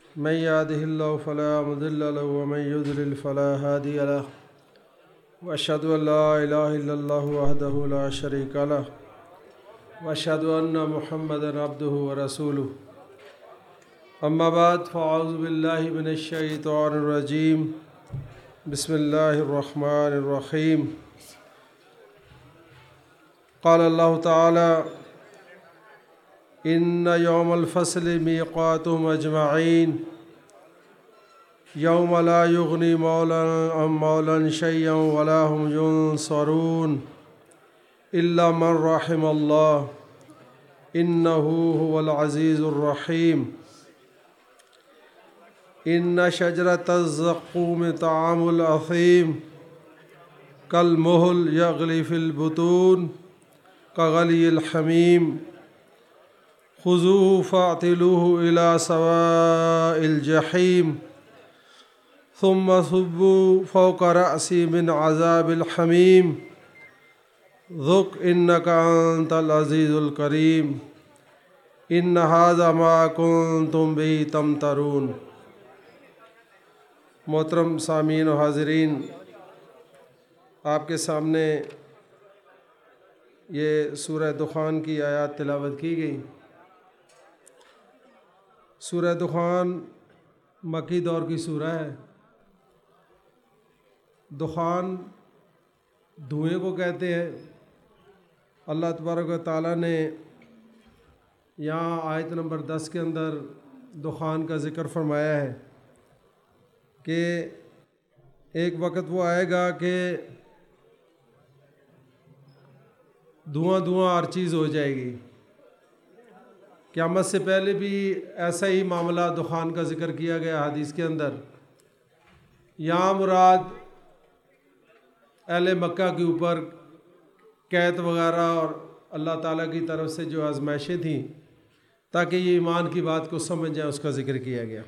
من يهده الله فلا مضل له ومن يضلل فلا هادي له وأشهد أن لا إله إلا الله وحده لا شريك له وأشهد أن محمدا عبده ورسوله أما بعد فأعوذ بالله من الشيطان الرجيم بسم الله الرحمن الرحيم قال الله تعالى إن يوم الفصل ميقاتهم أجمعين يوم لا يغني مولى عن مولى شيئا ولا هم ينصرون إلا من رحم الله إنه هو العزيز الرحيم إن شجرة الزقوم طعام الأثيم كالمهل يغلي في البطون كغلي الحميم خذوه فاعتلوه إلى سواء الجحيم ثم صبوا فوق رأسي من عذاب الحميم ذق إنك أنت العزيز الكريم إن هذا ما كنتم به تمترون۔ محترم سامعین و حاضرین، آپ کے سامنے یہ سورہ دخان کی آیات تلاوت کی گئی۔ سورہ دخان مکی دور کی سورہ ہے۔ دخان دھوئیں کو کہتے ہیں۔ اللہ تبارک و تعالیٰ نے یہاں آیت نمبر 10 کے اندر دخان کا ذکر فرمایا ہے کہ ایک وقت وہ آئے گا کہ دھواں دھواں ہر چیز ہو جائے گی۔ قیامت سے پہلے بھی ایسا ہی معاملہ دخان کا ذکر کیا گیا حدیث کے اندر۔ یہاں مراد اہل مکہ کے اوپر قحط وغیرہ اور اللہ تعالیٰ کی طرف سے جو آزمائشیں تھیں تاکہ یہ ایمان کی بات کو سمجھ جائیں، اس کا ذکر کیا گیا۔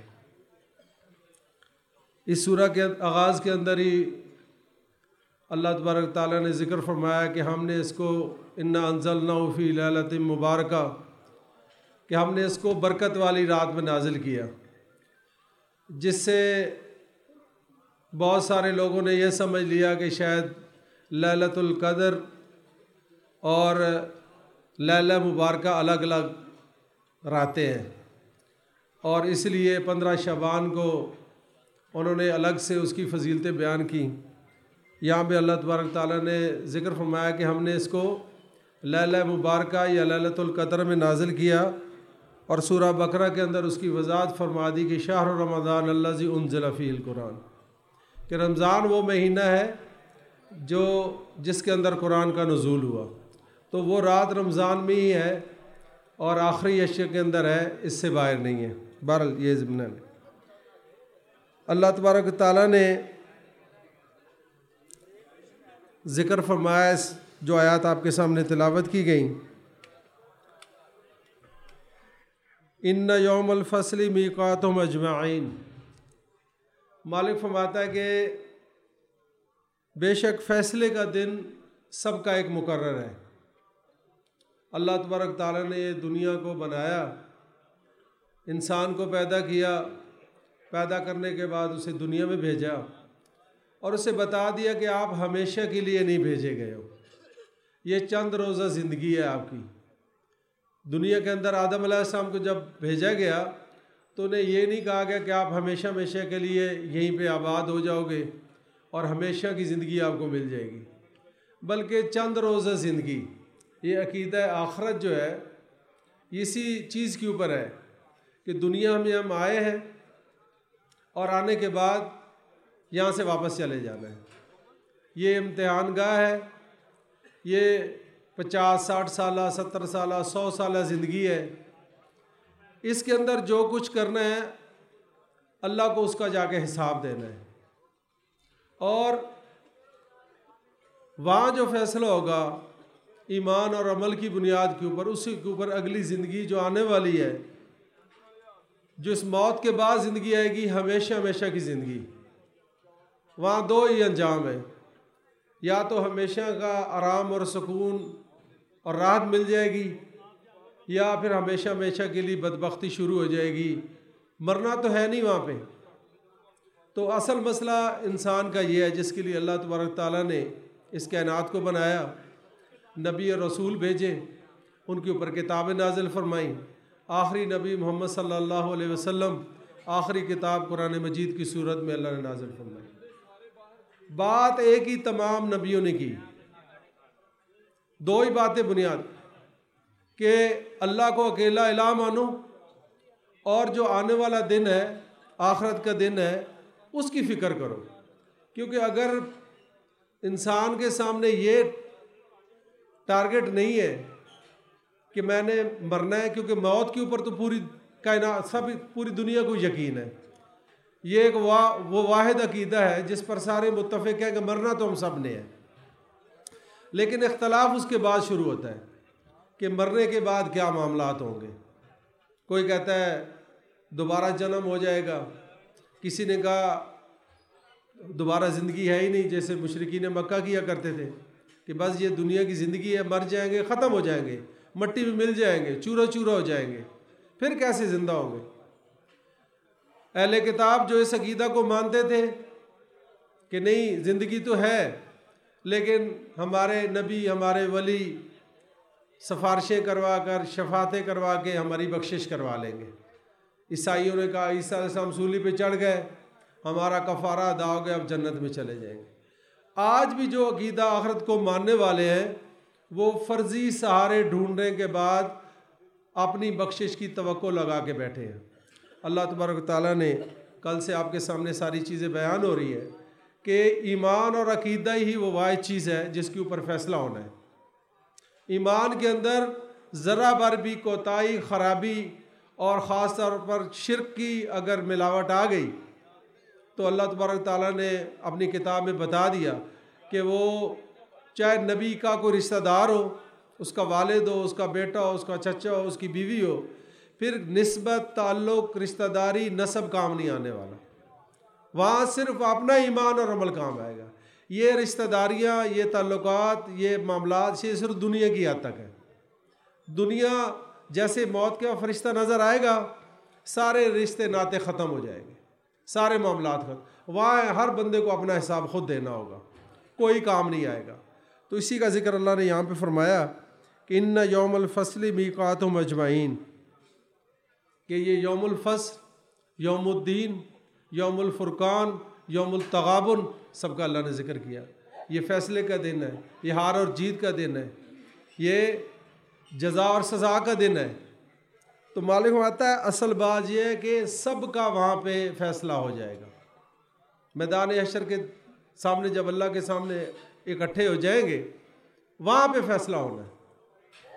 اس سورہ کے آغاز کے اندر ہی اللہ تبارک تعالیٰ نے ذکر فرمایا کہ ہم نے اس کو انا انزلناہ فی لیلۃ مبارکہ، کہ ہم نے اس کو برکت والی رات میں نازل کیا، جس سے بہت سارے لوگوں نے یہ سمجھ لیا کہ شاید لیلۃ القدر اور لیلہ مبارکہ الگ الگ راتیں ہیں، اور اس لیے 15 شعبان کو انہوں نے الگ سے اس کی فضیلتیں بیان کی۔ یہاں پہ اللہ تبارک تعالیٰ نے ذکر فرمایا کہ ہم نے اس کو لیلہ مبارکہ یا لیلۃ القدر میں نازل کیا، اور سورہ بقرہ کے اندر اس کی وضاحت فرما دی کہ شہر رمضان الذی انزل فیہ القرآن، کہ رمضان وہ مہینہ ہے جس کے اندر قرآن کا نزول ہوا، تو وہ رات رمضان میں ہی ہے اور آخری عشر کے اندر ہے، اس سے باہر نہیں ہے۔ بہرحال یہ ضمن ہے۔ اللہ تبارک تعالیٰ نے ذکر فرمایا جو آیات آپ کے سامنے تلاوت کی گئیں، ان یوم الفصل میقاتہم اجمعین۔ مالک فرماتا ہے کہ بے شک فیصلے کا دن سب کا ایک مقرر ہے۔ اللہ تبارک تعالیٰ نے یہ دنیا کو بنایا، انسان کو پیدا کیا، پیدا کرنے کے بعد اسے دنیا میں بھیجا اور اسے بتا دیا کہ آپ ہمیشہ کے لیے نہیں بھیجے گئے ہو، یہ چند روزہ زندگی ہے آپ کی۔ دنیا کے اندر آدم علیہ السلام کو جب بھیجا گیا تو انہیں یہ نہیں کہا گیا کہ آپ ہمیشہ ہمیشہ کے لیے یہیں پہ آباد ہو جاؤ گے اور ہمیشہ کی زندگی آپ کو مل جائے گی، بلکہ چند روزہ زندگی۔ یہ عقیدہ آخرت جو ہے اسی چیز کے اوپر ہے کہ دنیا میں ہم آئے ہیں اور آنے کے بعد یہاں سے واپس چلے جانا ہے۔ یہ امتحان گاہ ہے، یہ 50 60 سالہ 70 سالہ 100 سالہ زندگی ہے۔ اس کے اندر جو کچھ کرنا ہے اللہ کو اس کا جا کے حساب دینا ہے، اور وہاں جو فیصلہ ہوگا ایمان اور عمل کی بنیاد کے اوپر، اسی کے اوپر اگلی زندگی جو آنے والی ہے، جو اس موت کے بعد زندگی آئے گی، ہمیشہ ہمیشہ کی زندگی، وہاں دو ہی انجام ہے، یا تو ہمیشہ کا آرام اور سکون اور راحت مل جائے گی، یا پھر ہمیشہ ہمیشہ کے لیے بدبختی شروع ہو جائے گی، مرنا تو ہے نہیں وہاں پہ۔ تو اصل مسئلہ انسان کا یہ ہے جس کے لیے اللہ تبارک تعالیٰ نے اس کائنات کو بنایا، نبی اور رسول بھیجے، ان کے اوپر کتابیں نازل فرمائیں، آخری نبی محمد صلی اللہ علیہ وسلم، آخری کتاب قرآن مجید کی صورت میں اللہ نے نازل فرمائی۔ بات ایک ہی تمام نبیوں نے کی، دو ہی باتیں بنیاد، کہ اللہ کو اکیلا الہ مانو، اور جو آنے والا دن ہے، آخرت کا دن ہے، اس کی فکر کرو۔ کیونکہ اگر انسان کے سامنے یہ ٹارگٹ نہیں ہے کہ میں نے مرنا ہے، کیونکہ موت کے اوپر تو پوری کائنات پوری دنیا کو یقین ہے، یہ ایک وہ واحد عقیدہ ہے جس پر سارے متفق ہیں کہ مرنا تو ہم سب نے ہے۔ لیکن اختلاف اس کے بعد شروع ہوتا ہے کہ مرنے کے بعد کیا معاملات ہوں گے۔ کوئی کہتا ہے دوبارہ جنم ہو جائے گا، کسی نے کہا دوبارہ زندگی ہے ہی نہیں، جیسے مشرکین مکہ کیا کرتے تھے کہ بس یہ دنیا کی زندگی ہے، مر جائیں گے، ختم ہو جائیں گے، مٹی میں مل جائیں گے، چورا چورا ہو جائیں گے، پھر کیسے زندہ ہوں گے۔ اہل کتاب جو اس عقیدہ کو مانتے تھے کہ نہیں زندگی تو ہے، لیکن ہمارے نبی، ہمارے ولی سفارشیں کروا کر، شفاعتیں کروا کے ہماری بخشش کروا لیں گے۔ عیسائیوں نے کہا عیسیٰ علیہ السلام سولی پہ چڑھ گئے، ہمارا کفارہ ادا ہو گیا، اب جنت میں چلے جائیں گے۔ آج بھی جو عقیدہ آخرت کو ماننے والے ہیں وہ فرضی سہارے ڈھونڈنے کے بعد اپنی بخشش کی توقع لگا کے بیٹھے ہیں۔ اللہ تبارک تعالیٰ نے کل سے آپ کے سامنے ساری چیزیں بیان ہو رہی ہے کہ ایمان اور عقیدہ ہی وہ واحد چیز ہے جس کے اوپر فیصلہ ہونا ہے۔ ایمان کے اندر ذرا بھر بھی کوتاہی، خرابی اور خاص طور پر شرک کی اگر ملاوٹ آ گئی تو اللہ تبارک تعالیٰ نے اپنی کتاب میں بتا دیا کہ وہ چاہے نبی کا کوئی رشتہ دار ہو، اس کا والد ہو، اس کا بیٹا ہو، اس کا چچا ہو، اس کی بیوی ہو، پھر نسبت، تعلق، رشتہ داری، نسب کام نہیں آنے والا۔ وہاں صرف اپنا ایمان اور عمل کام آئے گا۔ یہ رشتہ داریاں، یہ تعلقات، یہ معاملات یہ صرف دنیا کی حد تک ہے۔ دنیا جیسے موت کا فرشتہ نظر آئے گا، سارے رشتے ناطے ختم ہو جائیں گے، سارے معاملات ختم۔ وہاں ہر بندے کو اپنا حساب خود دینا ہوگا، کوئی کام نہیں آئے گا۔ تو اسی کا ذکر اللہ نے یہاں پہ فرمایا کہ ان یوم الفصل میقاتہم اجمعین، کہ یہ یوم الفصل، یوم الدین، یوم الفرقان، یوم التغابن، سب کا اللہ نے ذکر کیا۔ یہ فیصلے کا دن ہے، یہ ہار اور جیت کا دن ہے، یہ جزا اور سزا کا دن ہے۔ تو معلوم ہوتا ہے اصل بات یہ ہے کہ سب کا وہاں پہ فیصلہ ہو جائے گا۔ میدان حشر کے سامنے جب اللہ کے سامنے اکٹھے ہو جائیں گے، وہاں پہ فیصلہ ہونا ہے۔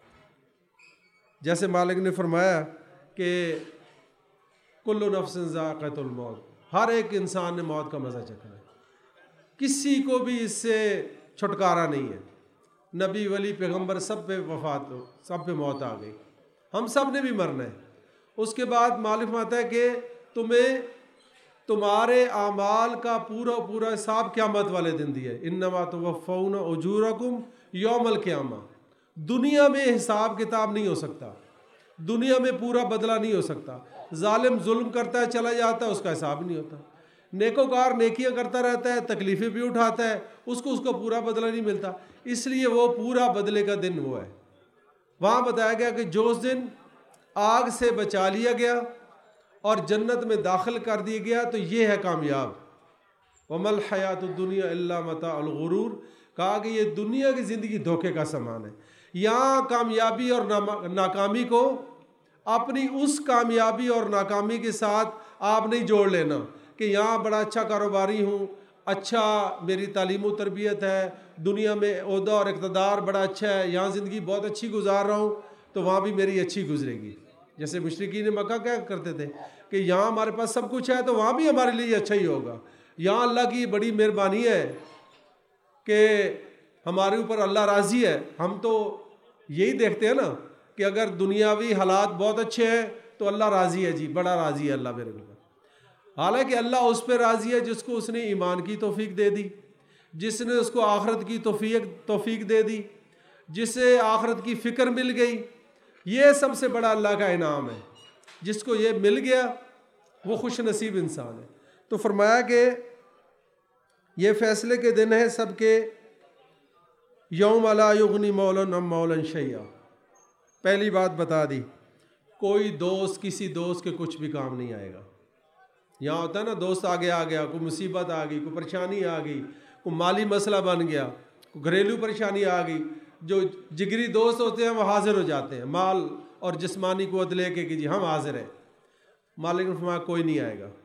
جیسے مالک نے فرمایا کہ کل نفس ذائقۃ الموت، ہر ایک انسان نے موت کا مزہ چکھنا ہے، کسی کو بھی اس سے چھٹکارا نہیں ہے۔ نبی، ولی، پیغمبر سب پہ وفات ہو، سب پہ موت آ گئی، ہم سب نے بھی مرنا ہے۔ اس کے بعد معلوم آتا ہے کہ تمہیں تمہارے اعمال کا پورا حساب قیامت والے دن دیا ہے۔ انما توفون اجورکم یوم القیامہ۔ دنیا میں حساب کتاب نہیں ہو سکتا، دنیا میں پورا بدلہ نہیں ہو سکتا۔ ظالم ظلم کرتا ہے چلا جاتا ہے، اس کا حساب نہیں ہوتا۔ نیکوکار نیکیاں کرتا رہتا ہے، تکلیفیں بھی اٹھاتا ہے، اس کو پورا بدلہ نہیں ملتا۔ اس لیے وہ پورا بدلے کا دن وہ ہے۔ وہاں بتایا گیا کہ جو اس دن آگ سے بچا لیا گیا اور جنت میں داخل کر دیا گیا تو یہ ہے کامیاب۔ وَمَا الْحَيَاةُ الدُّنْيَا إِلَّا مَتَاعُ الْغُرُورِ، کہا کہ یہ دنیا کی زندگی دھوکے کا سامان ہے۔ یہاں کامیابی اور ناکامی کو اپنی اس کامیابی اور ناکامی کے ساتھ آپ نہیں جوڑ لینا کہ یہاں بڑا اچھا کاروباری ہوں، اچھا میری تعلیم و تربیت ہے، دنیا میں عہدہ اور اقتدار بڑا اچھا ہے، یہاں زندگی بہت اچھی گزار رہا ہوں تو وہاں بھی میری اچھی گزرے گی۔ جیسے مشرکین مکہ کیا کرتے تھے کہ یہاں ہمارے پاس سب کچھ ہے تو وہاں بھی ہمارے لیے اچھا ہی ہوگا۔ یہاں اللہ کی بڑی مہربانی ہے کہ ہمارے اوپر اللہ راضی ہے۔ ہم تو یہی دیکھتے ہیں نا کہ اگر دنیاوی حالات بہت اچھے ہیں تو اللہ راضی ہے، جی بڑا راضی ہے اللہ میرے اوپر۔ حالانکہ اللہ اس پہ راضی ہے جس کو اس نے ایمان کی توفیق دے دی، جس نے اس کو آخرت کی توفیق دے دی، جسے آخرت کی فکر مل گئی۔ یہ سب سے بڑا اللہ کا انعام ہے۔ جس کو یہ مل گیا وہ خوش نصیب انسان ہے۔ تو فرمایا کہ یہ فیصلے کے دن ہیں سب کے، یوم لا یغنی مولا عن مولا شیئا۔ پہلی بات بتا دی، کوئی دوست کسی دوست کے کچھ بھی کام نہیں آئے گا۔ یہاں ہوتا ہے نا دوست آگے آ گیا، کوئی مصیبت آ گئی، کوئی پریشانی آ گئی، کوئی مالی مسئلہ بن گیا، کوئی گھریلو پریشانی آ گئی، جو جگری دوست ہوتے ہیں وہ حاضر ہو جاتے ہیں مال اور جسمانی قوت لے کے کہ جی ہم حاضر ہیں۔ مالک نے فرمایا کوئی نہیں آئے گا،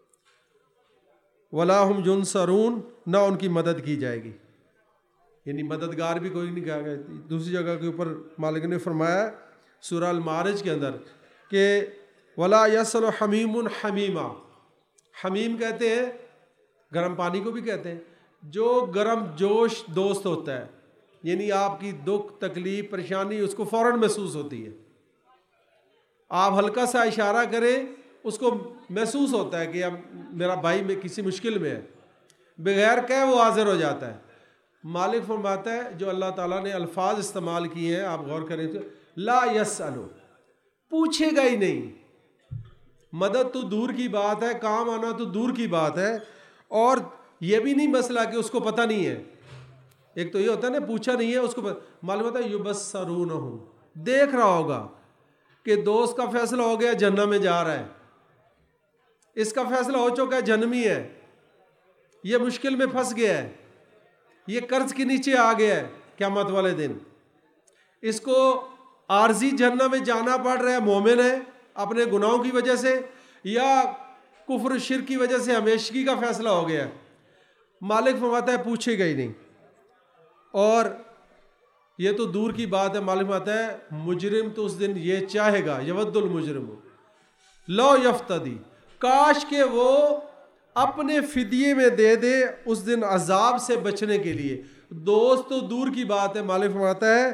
ولا ہم ینصرون، نہ ان کی مدد کی جائے گی، یعنی مددگار بھی کوئی نہیں کہا گیا۔ دوسری جگہ کے اوپر مالک نے فرمایا سورہ المعارج کے اندر کہ ولا یسأل حمیم حمیما، حمیم کہتے ہیں گرم پانی کو بھی کہتے ہیں، جو گرم جوش دوست ہوتا ہے، یعنی آپ کی دکھ تکلیف پریشانی اس کو فوراً محسوس ہوتی ہے، آپ ہلکا سا اشارہ کریں اس کو محسوس ہوتا ہے کہ اب میرا بھائی میں کسی مشکل میں ہے، بغیر کہے وہ حاضر ہو جاتا ہے۔ مالک فرماتا ہے جو اللہ تعالیٰ نے الفاظ استعمال کیے ہیں آپ غور کریں تو، لا یسألو، پوچھے گا ہی نہیں، مدد تو دور کی بات ہے، کام آنا تو دور کی بات ہے، اور یہ بھی نہیں مسئلہ کہ اس کو پتہ نہیں ہے۔ ایک تو یہ ہوتا ہے نا پوچھا نہیں ہے اس کو معلوم ہوتا ہے، یبصرونہم، دیکھ رہا ہوگا کہ دوست کا فیصلہ ہو گیا جہنم میں جا رہا ہے، اس کا فیصلہ ہو چکا ہے جہنمی ہے، یہ مشکل میں پھنس گیا ہے، یہ قرض کے نیچے آ گیا ہے قیامت والے دن، اس کو عارضی جہنم میں جانا پڑ رہا ہے، مومن ہے اپنے گناہوں کی وجہ سے یا کفر و شرک کی وجہ سے ہمیشگی کا فیصلہ ہو گیا ہے۔ مالک فرماتا ہے پوچھے گا ہی نہیں، اور یہ تو دور کی بات ہے، مالک فرماتا ہے مجرم تو اس دن یہ چاہے گا، یود المجرم لو یفتدی، کاش کہ وہ اپنے فدیے میں دے دے اس دن عذاب سے بچنے کے لیے۔ دوست تو دور کی بات ہے، مالک فرماتا ہے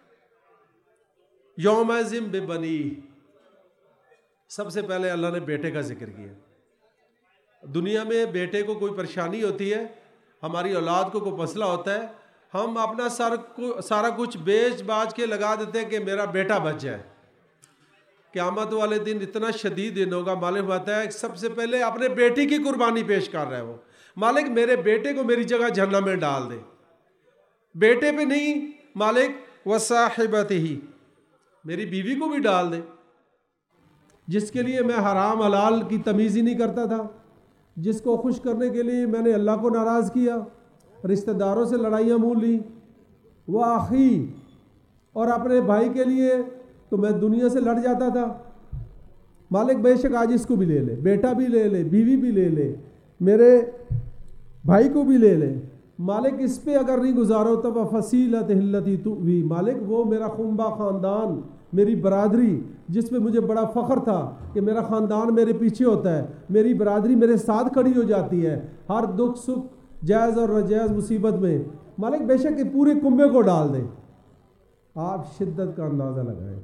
یومئذ ببنی، سب سے پہلے اللہ نے بیٹے کا ذکر کیا۔ دنیا میں بیٹے کو کوئی پریشانی ہوتی ہے، ہماری اولاد کو کوئی مسئلہ ہوتا ہے، ہم اپنا سارا کچھ بیچ باچ کے لگا دیتے ہیں کہ میرا بیٹا بچ جائے۔ قیامت والے دن اتنا شدید دن ہوگا، مالک بتایا ہے سب سے پہلے اپنے بیٹے کی قربانی پیش کر رہا ہے وہ، مالک میرے بیٹے کو میری جگہ جہنم میں ڈال دے، بیٹے پہ نہیں مالک وصاحبتہ، میری بیوی کو بھی ڈال دے، جس کے لیے میں حرام حلال کی تمیز ہی نہیں کرتا تھا، جس کو خوش کرنے کے لیے میں نے اللہ کو ناراض کیا، رشتہ داروں سے لڑائیاں مول لی، وہ آخی، اور اپنے بھائی کے لیے تو میں دنیا سے لڑ جاتا تھا۔ مالک بے شک آج اس کو بھی لے لے، بیٹا بھی لے لے، بیوی بھی لے لے، میرے بھائی کو بھی لے لے، مالک اس پہ اگر نہیں گزارو تو فصیلتہ التی تؤوی، مالک وہ میرا خنبہ خاندان، میری برادری جس پہ مجھے بڑا فخر تھا کہ میرا خاندان میرے پیچھے ہوتا ہے، میری برادری میرے ساتھ کھڑی ہو جاتی ہے ہر دکھ سکھ جائز اور ناجائز مصیبت میں، مالک بے شک کہ پورے کنبے کو ڈال دے۔ آپ شدت کا اندازہ لگائیں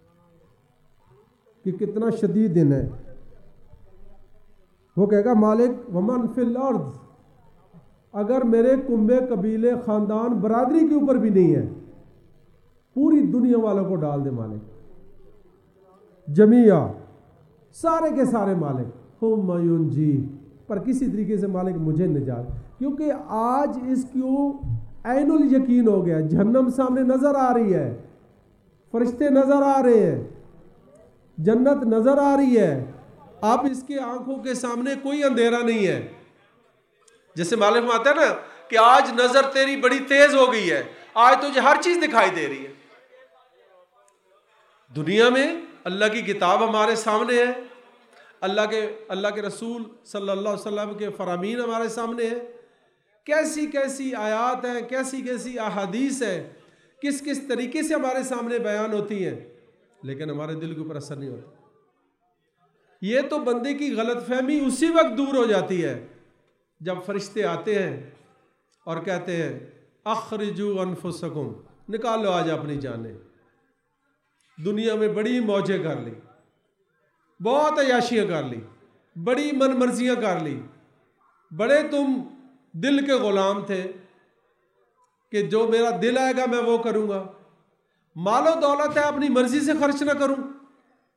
کہ کتنا شدید دن ہے۔ وہ کہے گا مالک ومن فی الارض، اگر میرے کنبے قبیلے خاندان برادری کے اوپر بھی نہیں ہے، پوری دنیا والوں کو ڈال دے مالک، جمیعہ سارے کے سارے مالک، ثم ینجی، پر کسی طریقے سے مالک مجھے نجات، کیونکہ آج اس کو عین الیقین ہو گیا، جہنم سامنے نظر آ رہی ہے، فرشتے نظر آ رہے ہیں، جنت نظر آ رہی ہے، اب اس کے آنکھوں کے سامنے کوئی اندھیرا نہیں ہے۔ جیسے مالک میں آتا ہے نا کہ آج نظر تیری بڑی تیز ہو گئی ہے، آج تجھے ہر چیز دکھائی دے رہی ہے۔ دنیا میں اللہ کی کتاب ہمارے سامنے ہے، اللہ کے رسول صلی اللہ علیہ وسلم کے فرامین ہمارے سامنے ہیں، کیسی کیسی آیات ہیں، کیسی کیسی احادیث ہیں، کس کس طریقے سے ہمارے سامنے بیان ہوتی ہیں، لیکن ہمارے دل کے اوپر اثر نہیں ہوتا۔ یہ تو بندے کی غلط فہمی اسی وقت دور ہو جاتی ہے جب فرشتے آتے ہیں اور کہتے ہیں اخرجوا انفسکم، نکالو آج اپنی جانیں۔ دنیا میں بڑی موجیں کر لی، بہت عیاشیاں کر لی، بڑی من مرضیاں کر لی، بڑے تم دل کے غلام تھے کہ جو میرا دل آئے گا میں وہ کروں گا، مال و دولت ہے اپنی مرضی سے خرچ نہ کروں،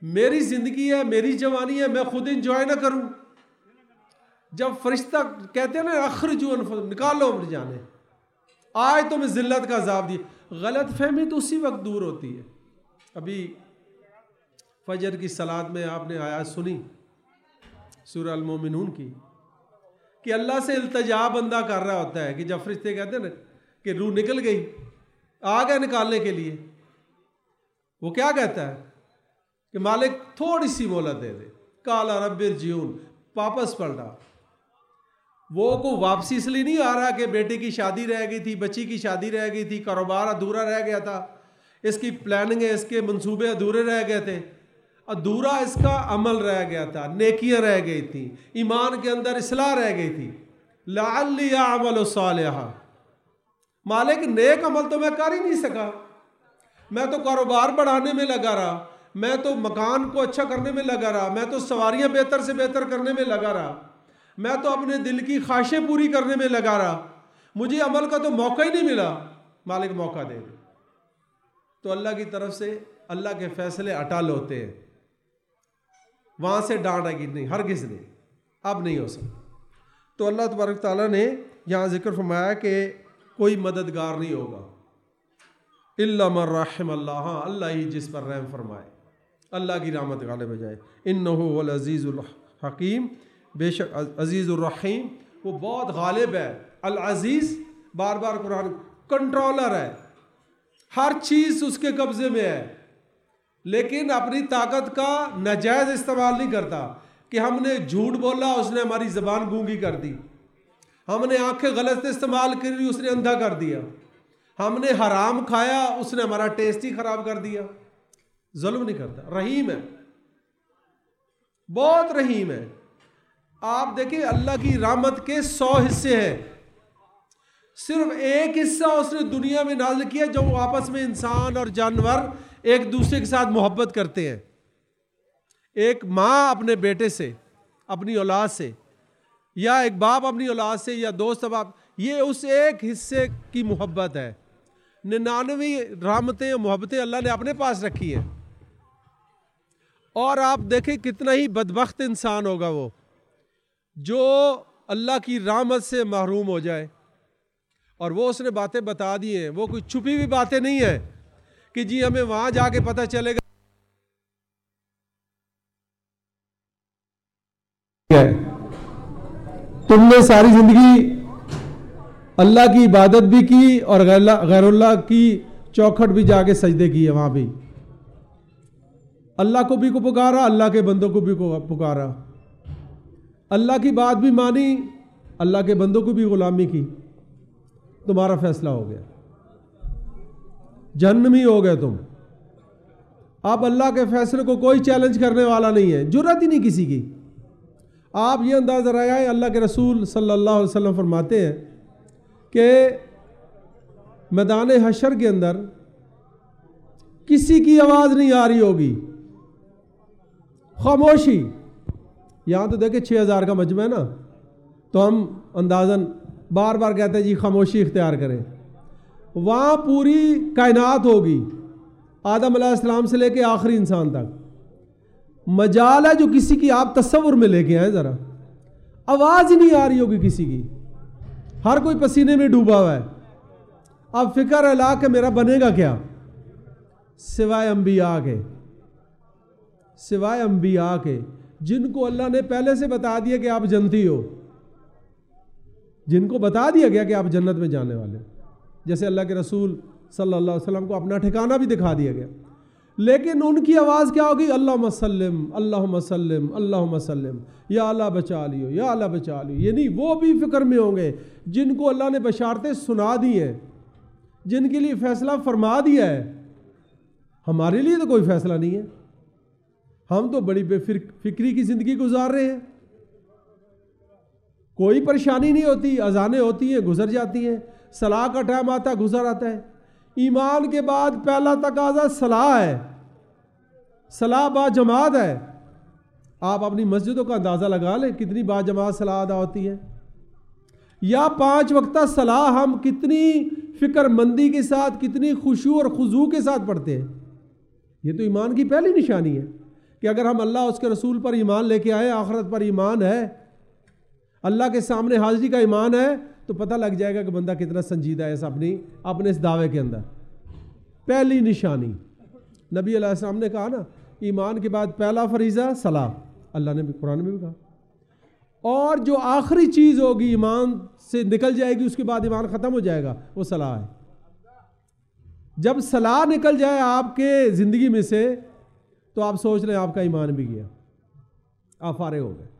میری زندگی ہے، میری جوانی ہے، میں خود انجوائے نہ کروں؟ جب فرشتہ کہتے ہیں نا اخرجوا انفسکم، نکالو اپنی جانیں، آج تمہیں ذلت کا عذاب دی، غلط فہمی تو اسی وقت دور ہوتی ہے۔ ابھی فجر کی صلاۃ میں آپ نے آیات سنی سورہ المومنون کی کہ اللہ سے التجا بندہ کر رہا ہوتا ہے کہ جب فرشتے کہتے ہیں نا کہ روح نکل گئی، آ گیا نکالنے کے لیے، وہ کیا کہتا ہے کہ مالک تھوڑی سی مہلت دے دے، قال رب ارجعون، واپس پڑ رہا۔ وہ کو واپسی اس لیے نہیں آ رہا کہ بیٹے کی شادی رہ گئی تھی، بچی کی شادی رہ گئی تھی، کاروبار ادھورا رہ گیا تھا، اس کی پلاننگ ہے، اس کے منصوبے ادھورے رہ گئے تھے، ادھورا اس کا عمل رہ گیا تھا، نیکیاں رہ گئی تھیں، ایمان کے اندر اصلاح رہ گئی تھی، لعلی اعمل صالحا، مالک نیک عمل تو میں کر ہی نہیں سکا، میں تو کاروبار بڑھانے میں لگا رہا، میں تو مکان کو اچھا کرنے میں لگا رہا، میں تو سواریاں بہتر سے بہتر کرنے میں لگا رہا، میں تو اپنے دل کی خواہشیں پوری کرنے میں لگا رہا، مجھے عمل کا تو موقع ہی نہیں ملا، مالک موقع دے دے۔ تو اللہ کی طرف سے اللہ کے فیصلے اٹل ہوتے ہیں، وہاں سے ڈانٹ آئے گی نہیں، ہرگز نہیں، اب نہیں ہو سکتا۔ تو اللہ تبارک تعالیٰ نے یہاں ذکر فرمایا کہ کوئی مددگار نہیں ہوگا الا من رحم اللہ، ہاں اللہ ہی جس پر رحم فرمائے، اللہ کی رحمت غالب ہو جائے۔ انہ هو العزیز الحکیم، بے شک عزیز الرحیم، وہ بہت غالب ہے۔ العزیز بار بار قرآن، کنٹرولر ہے، ہر چیز اس کے قبضے میں ہے، لیکن اپنی طاقت کا ناجائز استعمال نہیں کرتا کہ ہم نے جھوٹ بولا اس نے ہماری زبان گونگی کر دی، ہم نے آنکھیں غلط استعمال کری اس نے اندھا کر دیا، ہم نے حرام کھایا اس نے ہمارا ٹیسٹ ہی خراب کر دیا۔ ظلم نہیں کرتا، رحیم ہے، بہت رحیم ہے۔ آپ دیکھیں اللہ کی رحمت کے 100 حصے ہیں، صرف ایک حصہ اس نے دنیا میں نازل کیا جو آپس میں انسان اور جانور ایک دوسرے کے ساتھ محبت کرتے ہیں، ایک ماں اپنے بیٹے سے، اپنی اولاد سے، یا ایک باپ اپنی اولاد سے، یا دوست باپ، یہ اس ایک حصے کی محبت ہے۔ 99 رحمتیں محبتیں اللہ نے اپنے پاس رکھی ہیں۔ اور آپ دیکھیں کتنا ہی بدبخت انسان ہوگا وہ جو اللہ کی رحمت سے محروم ہو جائے، اور وہ اس نے باتیں بتا دی ہیں، وہ کوئی چھپی ہوئی باتیں نہیں ہیں کہ جی ہمیں وہاں جا کے پتہ چلے گا۔ تم نے ساری زندگی اللہ کی عبادت بھی کی اور غیر اللہ کی چوکھٹ بھی جا کے سجدے کیے، وہاں بھی اللہ کو بھی کو پکارا، اللہ کے بندوں کو بھی کو پکارا، اللہ کی بات بھی مانی، اللہ کے بندوں کو بھی غلامی کی، تمہارا فیصلہ ہو گیا، جہنمی ہو گئے تم۔ اب اللہ کے فیصلے کو کوئی چیلنج کرنے والا نہیں ہے، جرات ہی نہیں کسی کی۔ آپ یہ اندازہ لگائیں، اللہ کے رسول صلی اللہ علیہ وسلم فرماتے ہیں کہ میدان حشر کے اندر کسی کی آواز نہیں آ رہی ہوگی، خاموشی۔ یہاں تو دیکھیں 6000 کا مجمع ہے نا، تو ہم اندازاً بار بار کہتے ہیں جی خاموشی اختیار کریں، وہاں پوری کائنات ہوگی، آدم علیہ السلام سے لے کے آخری انسان تک، مجال ہے جو کسی کی آپ تصور میں لے کے آئیں، ذرا آواز ہی نہیں آ رہی ہوگی کسی کی، ہر کوئی پسینے میں ڈوبا ہوا ہے۔ اب فکر ہے لا کہ میرا بنے گا کیا، سوائے انبیاء کے، سوائے انبیاء کے جن کو اللہ نے پہلے سے بتا دیا کہ آپ جنتی ہو، جن کو بتا دیا گیا کہ آپ جنت میں جانے والے، جیسے اللہ کے رسول صلی اللہ علیہ وسلم کو اپنا ٹھکانہ بھی دکھا دیا گیا، لیکن ان کی آواز کیا ہوگی، اللہم سلم اللہم سلم اللہم سلم، یا اللہ بچا لیو یا اللہ بچا لیو۔ یہ نہیں، وہ بھی فکر میں ہوں گے جن کو اللہ نے بشارتیں سنا دی ہیں، جن کے لیے فیصلہ فرما دیا ہے۔ ہمارے لیے تو کوئی فیصلہ نہیں ہے، ہم تو بڑی بے فکری کی زندگی گزار رہے ہیں، کوئی پریشانی نہیں ہوتی، اذانیں ہوتی ہیں گزر جاتی ہیں، صلاح کا ٹائم آتا ہے گزر آتا ہے۔ ایمان کے بعد پہلا تقاضا صلاح ہے، صلاح با جماعت ہے۔ آپ اپنی مسجدوں کا اندازہ لگا لیں کتنی با جماعت صلاح ادا ہوتی ہے، یا 5 وقتہ صلاح ہم کتنی فکر مندی کے ساتھ، کتنی خشوع اور خضوع کے ساتھ پڑھتے ہیں۔ یہ تو ایمان کی پہلی نشانی ہے کہ اگر ہم اللہ اس کے رسول پر ایمان لے کے آئے, آخرت پر ایمان ہے, اللہ کے سامنے حاضری کا ایمان ہے, تو پتہ لگ جائے گا کہ بندہ کتنا سنجیدہ ہے اپنے اس دعوے کے اندر. پہلی نشانی نبی علیہ السلام نے کہا نا, ایمان کے بعد پہلا فریضہ صلاح, اللہ نے بھی قرآن میں بھی کہا. اور جو آخری چیز ہوگی ایمان سے نکل جائے گی, اس کے بعد ایمان ختم ہو جائے گا, وہ صلاح ہے. جب صلاح نکل جائے آپ کے زندگی میں سے, تو آپ سوچ لیں آپ کا ایمان بھی گیا, آپ فارغ ہو گئے.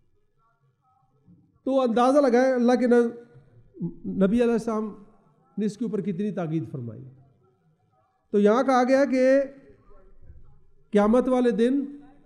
تو اندازہ لگائیں اللہ کے نبی علیہ السلام نے اس کے اوپر کتنی تاکید فرمائی. تو یہاں کہا گیا کہ قیامت والے دن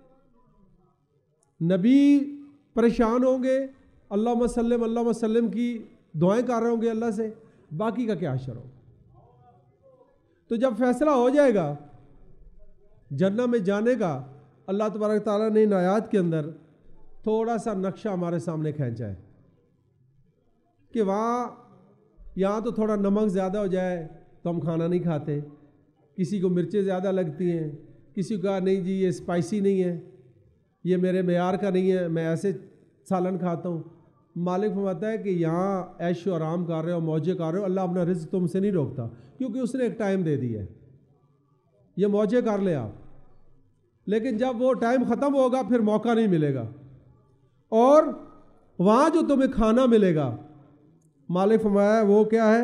نبی پریشان ہوں گے, اللہم سلم کی دعائیں کر رہے ہوں گے اللہ سے, باقی کا کیا حشر ہوگا. تو جب فیصلہ ہو جائے گا جنت میں جانے کا, اللہ تبارک تعالیٰ نے ان آیات کے اندر تھوڑا سا نقشہ ہمارے سامنے کھینچا ہے کہ یہاں تو تھوڑا نمک زیادہ ہو جائے تو ہم کھانا نہیں کھاتے, کسی کو مرچیں زیادہ لگتی ہیں, کسی کو کہا نہیں جی یہ اسپائسی نہیں ہے, یہ میرے معیار کا نہیں ہے, میں ایسے سالن کھاتا ہوں. مالک فرماتا ہے کہ یہاں عیش و آرام کر رہے ہو, موجے کر رہے ہو, اللہ اپنا رزق تم سے نہیں روکتا, کیونکہ اس نے ایک ٹائم دے دیا ہے, یہ موجے کر لے آپ. لیکن جب وہ ٹائم ختم ہوگا پھر موقع نہیں ملے گا. اور وہاں جو تمہیں کھانا ملے گا, مالک فرمایا وہ کیا ہے,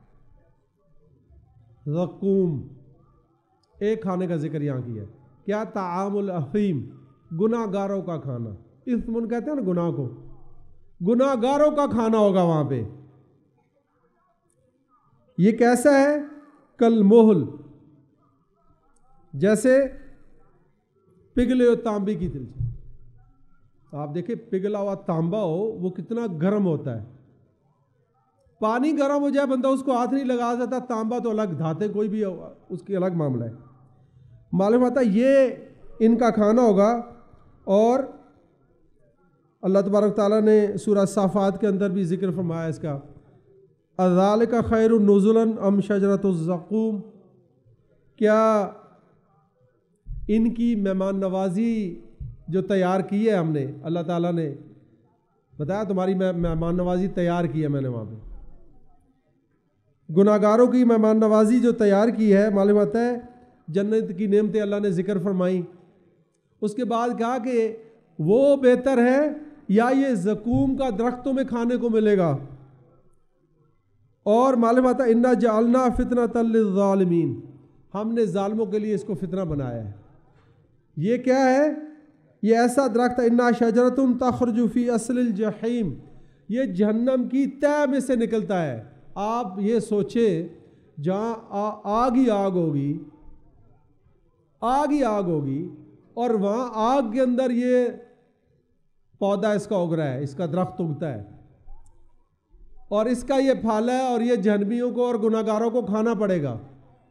زقوم. ایک کھانے کا ذکر یہاں کیا ہے, کیا طعام الافیم, گناہ گاروں کا کھانا. اسم کہتے ہیں نا گناہ کو, گناہ گاروں کا کھانا ہوگا وہاں پہ. یہ کیسا ہے, کل محل, جیسے پگھلے ہوئے تانبے کی تلچھٹ. آپ دیکھیں پگھلا ہوا تانبا ہو وہ کتنا گرم ہوتا ہے, پانی گرم ہو جائے بندہ اس کو ہاتھ نہیں لگا سکتا, تانبا تو الگ, دھاتے کوئی بھی اس کی الگ معاملہ ہے. معلوم آتا یہ ان کا کھانا ہوگا. اور اللہ تبارک تعالیٰ نے سورہ صافات کے اندر بھی ذکر فرمایا اس کا, اذالک خیر نزلا ام شجرۃ الزقوم, کیا ان کی مہمان نوازی جو تیار کی ہے ہم نے, اللہ تعالیٰ نے بتایا تمہاری مہمان نوازی تیار کی ہے میں نے وہاں پہ. گناہ گاروں کی مہمان نوازی جو تیار کی ہے, معلوم آتا ہے جنت کی نعمتیں اللہ نے ذکر فرمائی. اس کے بعد کہا کہ وہ بہتر ہے یا یہ زقوم کا درخت تمہیں کھانے کو ملے گا. اور معلوم آتا ہے انا جعلنا فتنۃ للظالمین, ہم نے ظالموں کے لیے اس کو فتنہ بنایا ہے. یہ کیا ہے, یہ ایسا درخت ہے, انا شجرۃ تخرج فی اصل الجحیم, یہ جہنم کی تہ میں سے نکلتا ہے. آپ یہ سوچیں جہاں آگ ہی آگ ہوگی, آگ ہی آگ ہوگی, اور وہاں آگ کے اندر یہ پودا اس کا اگ رہا ہے, اس کا درخت اگتا ہے, اور اس کا یہ پھل ہے, اور یہ جہنمیوں کو اور گناہ گاروں کو کھانا پڑے گا.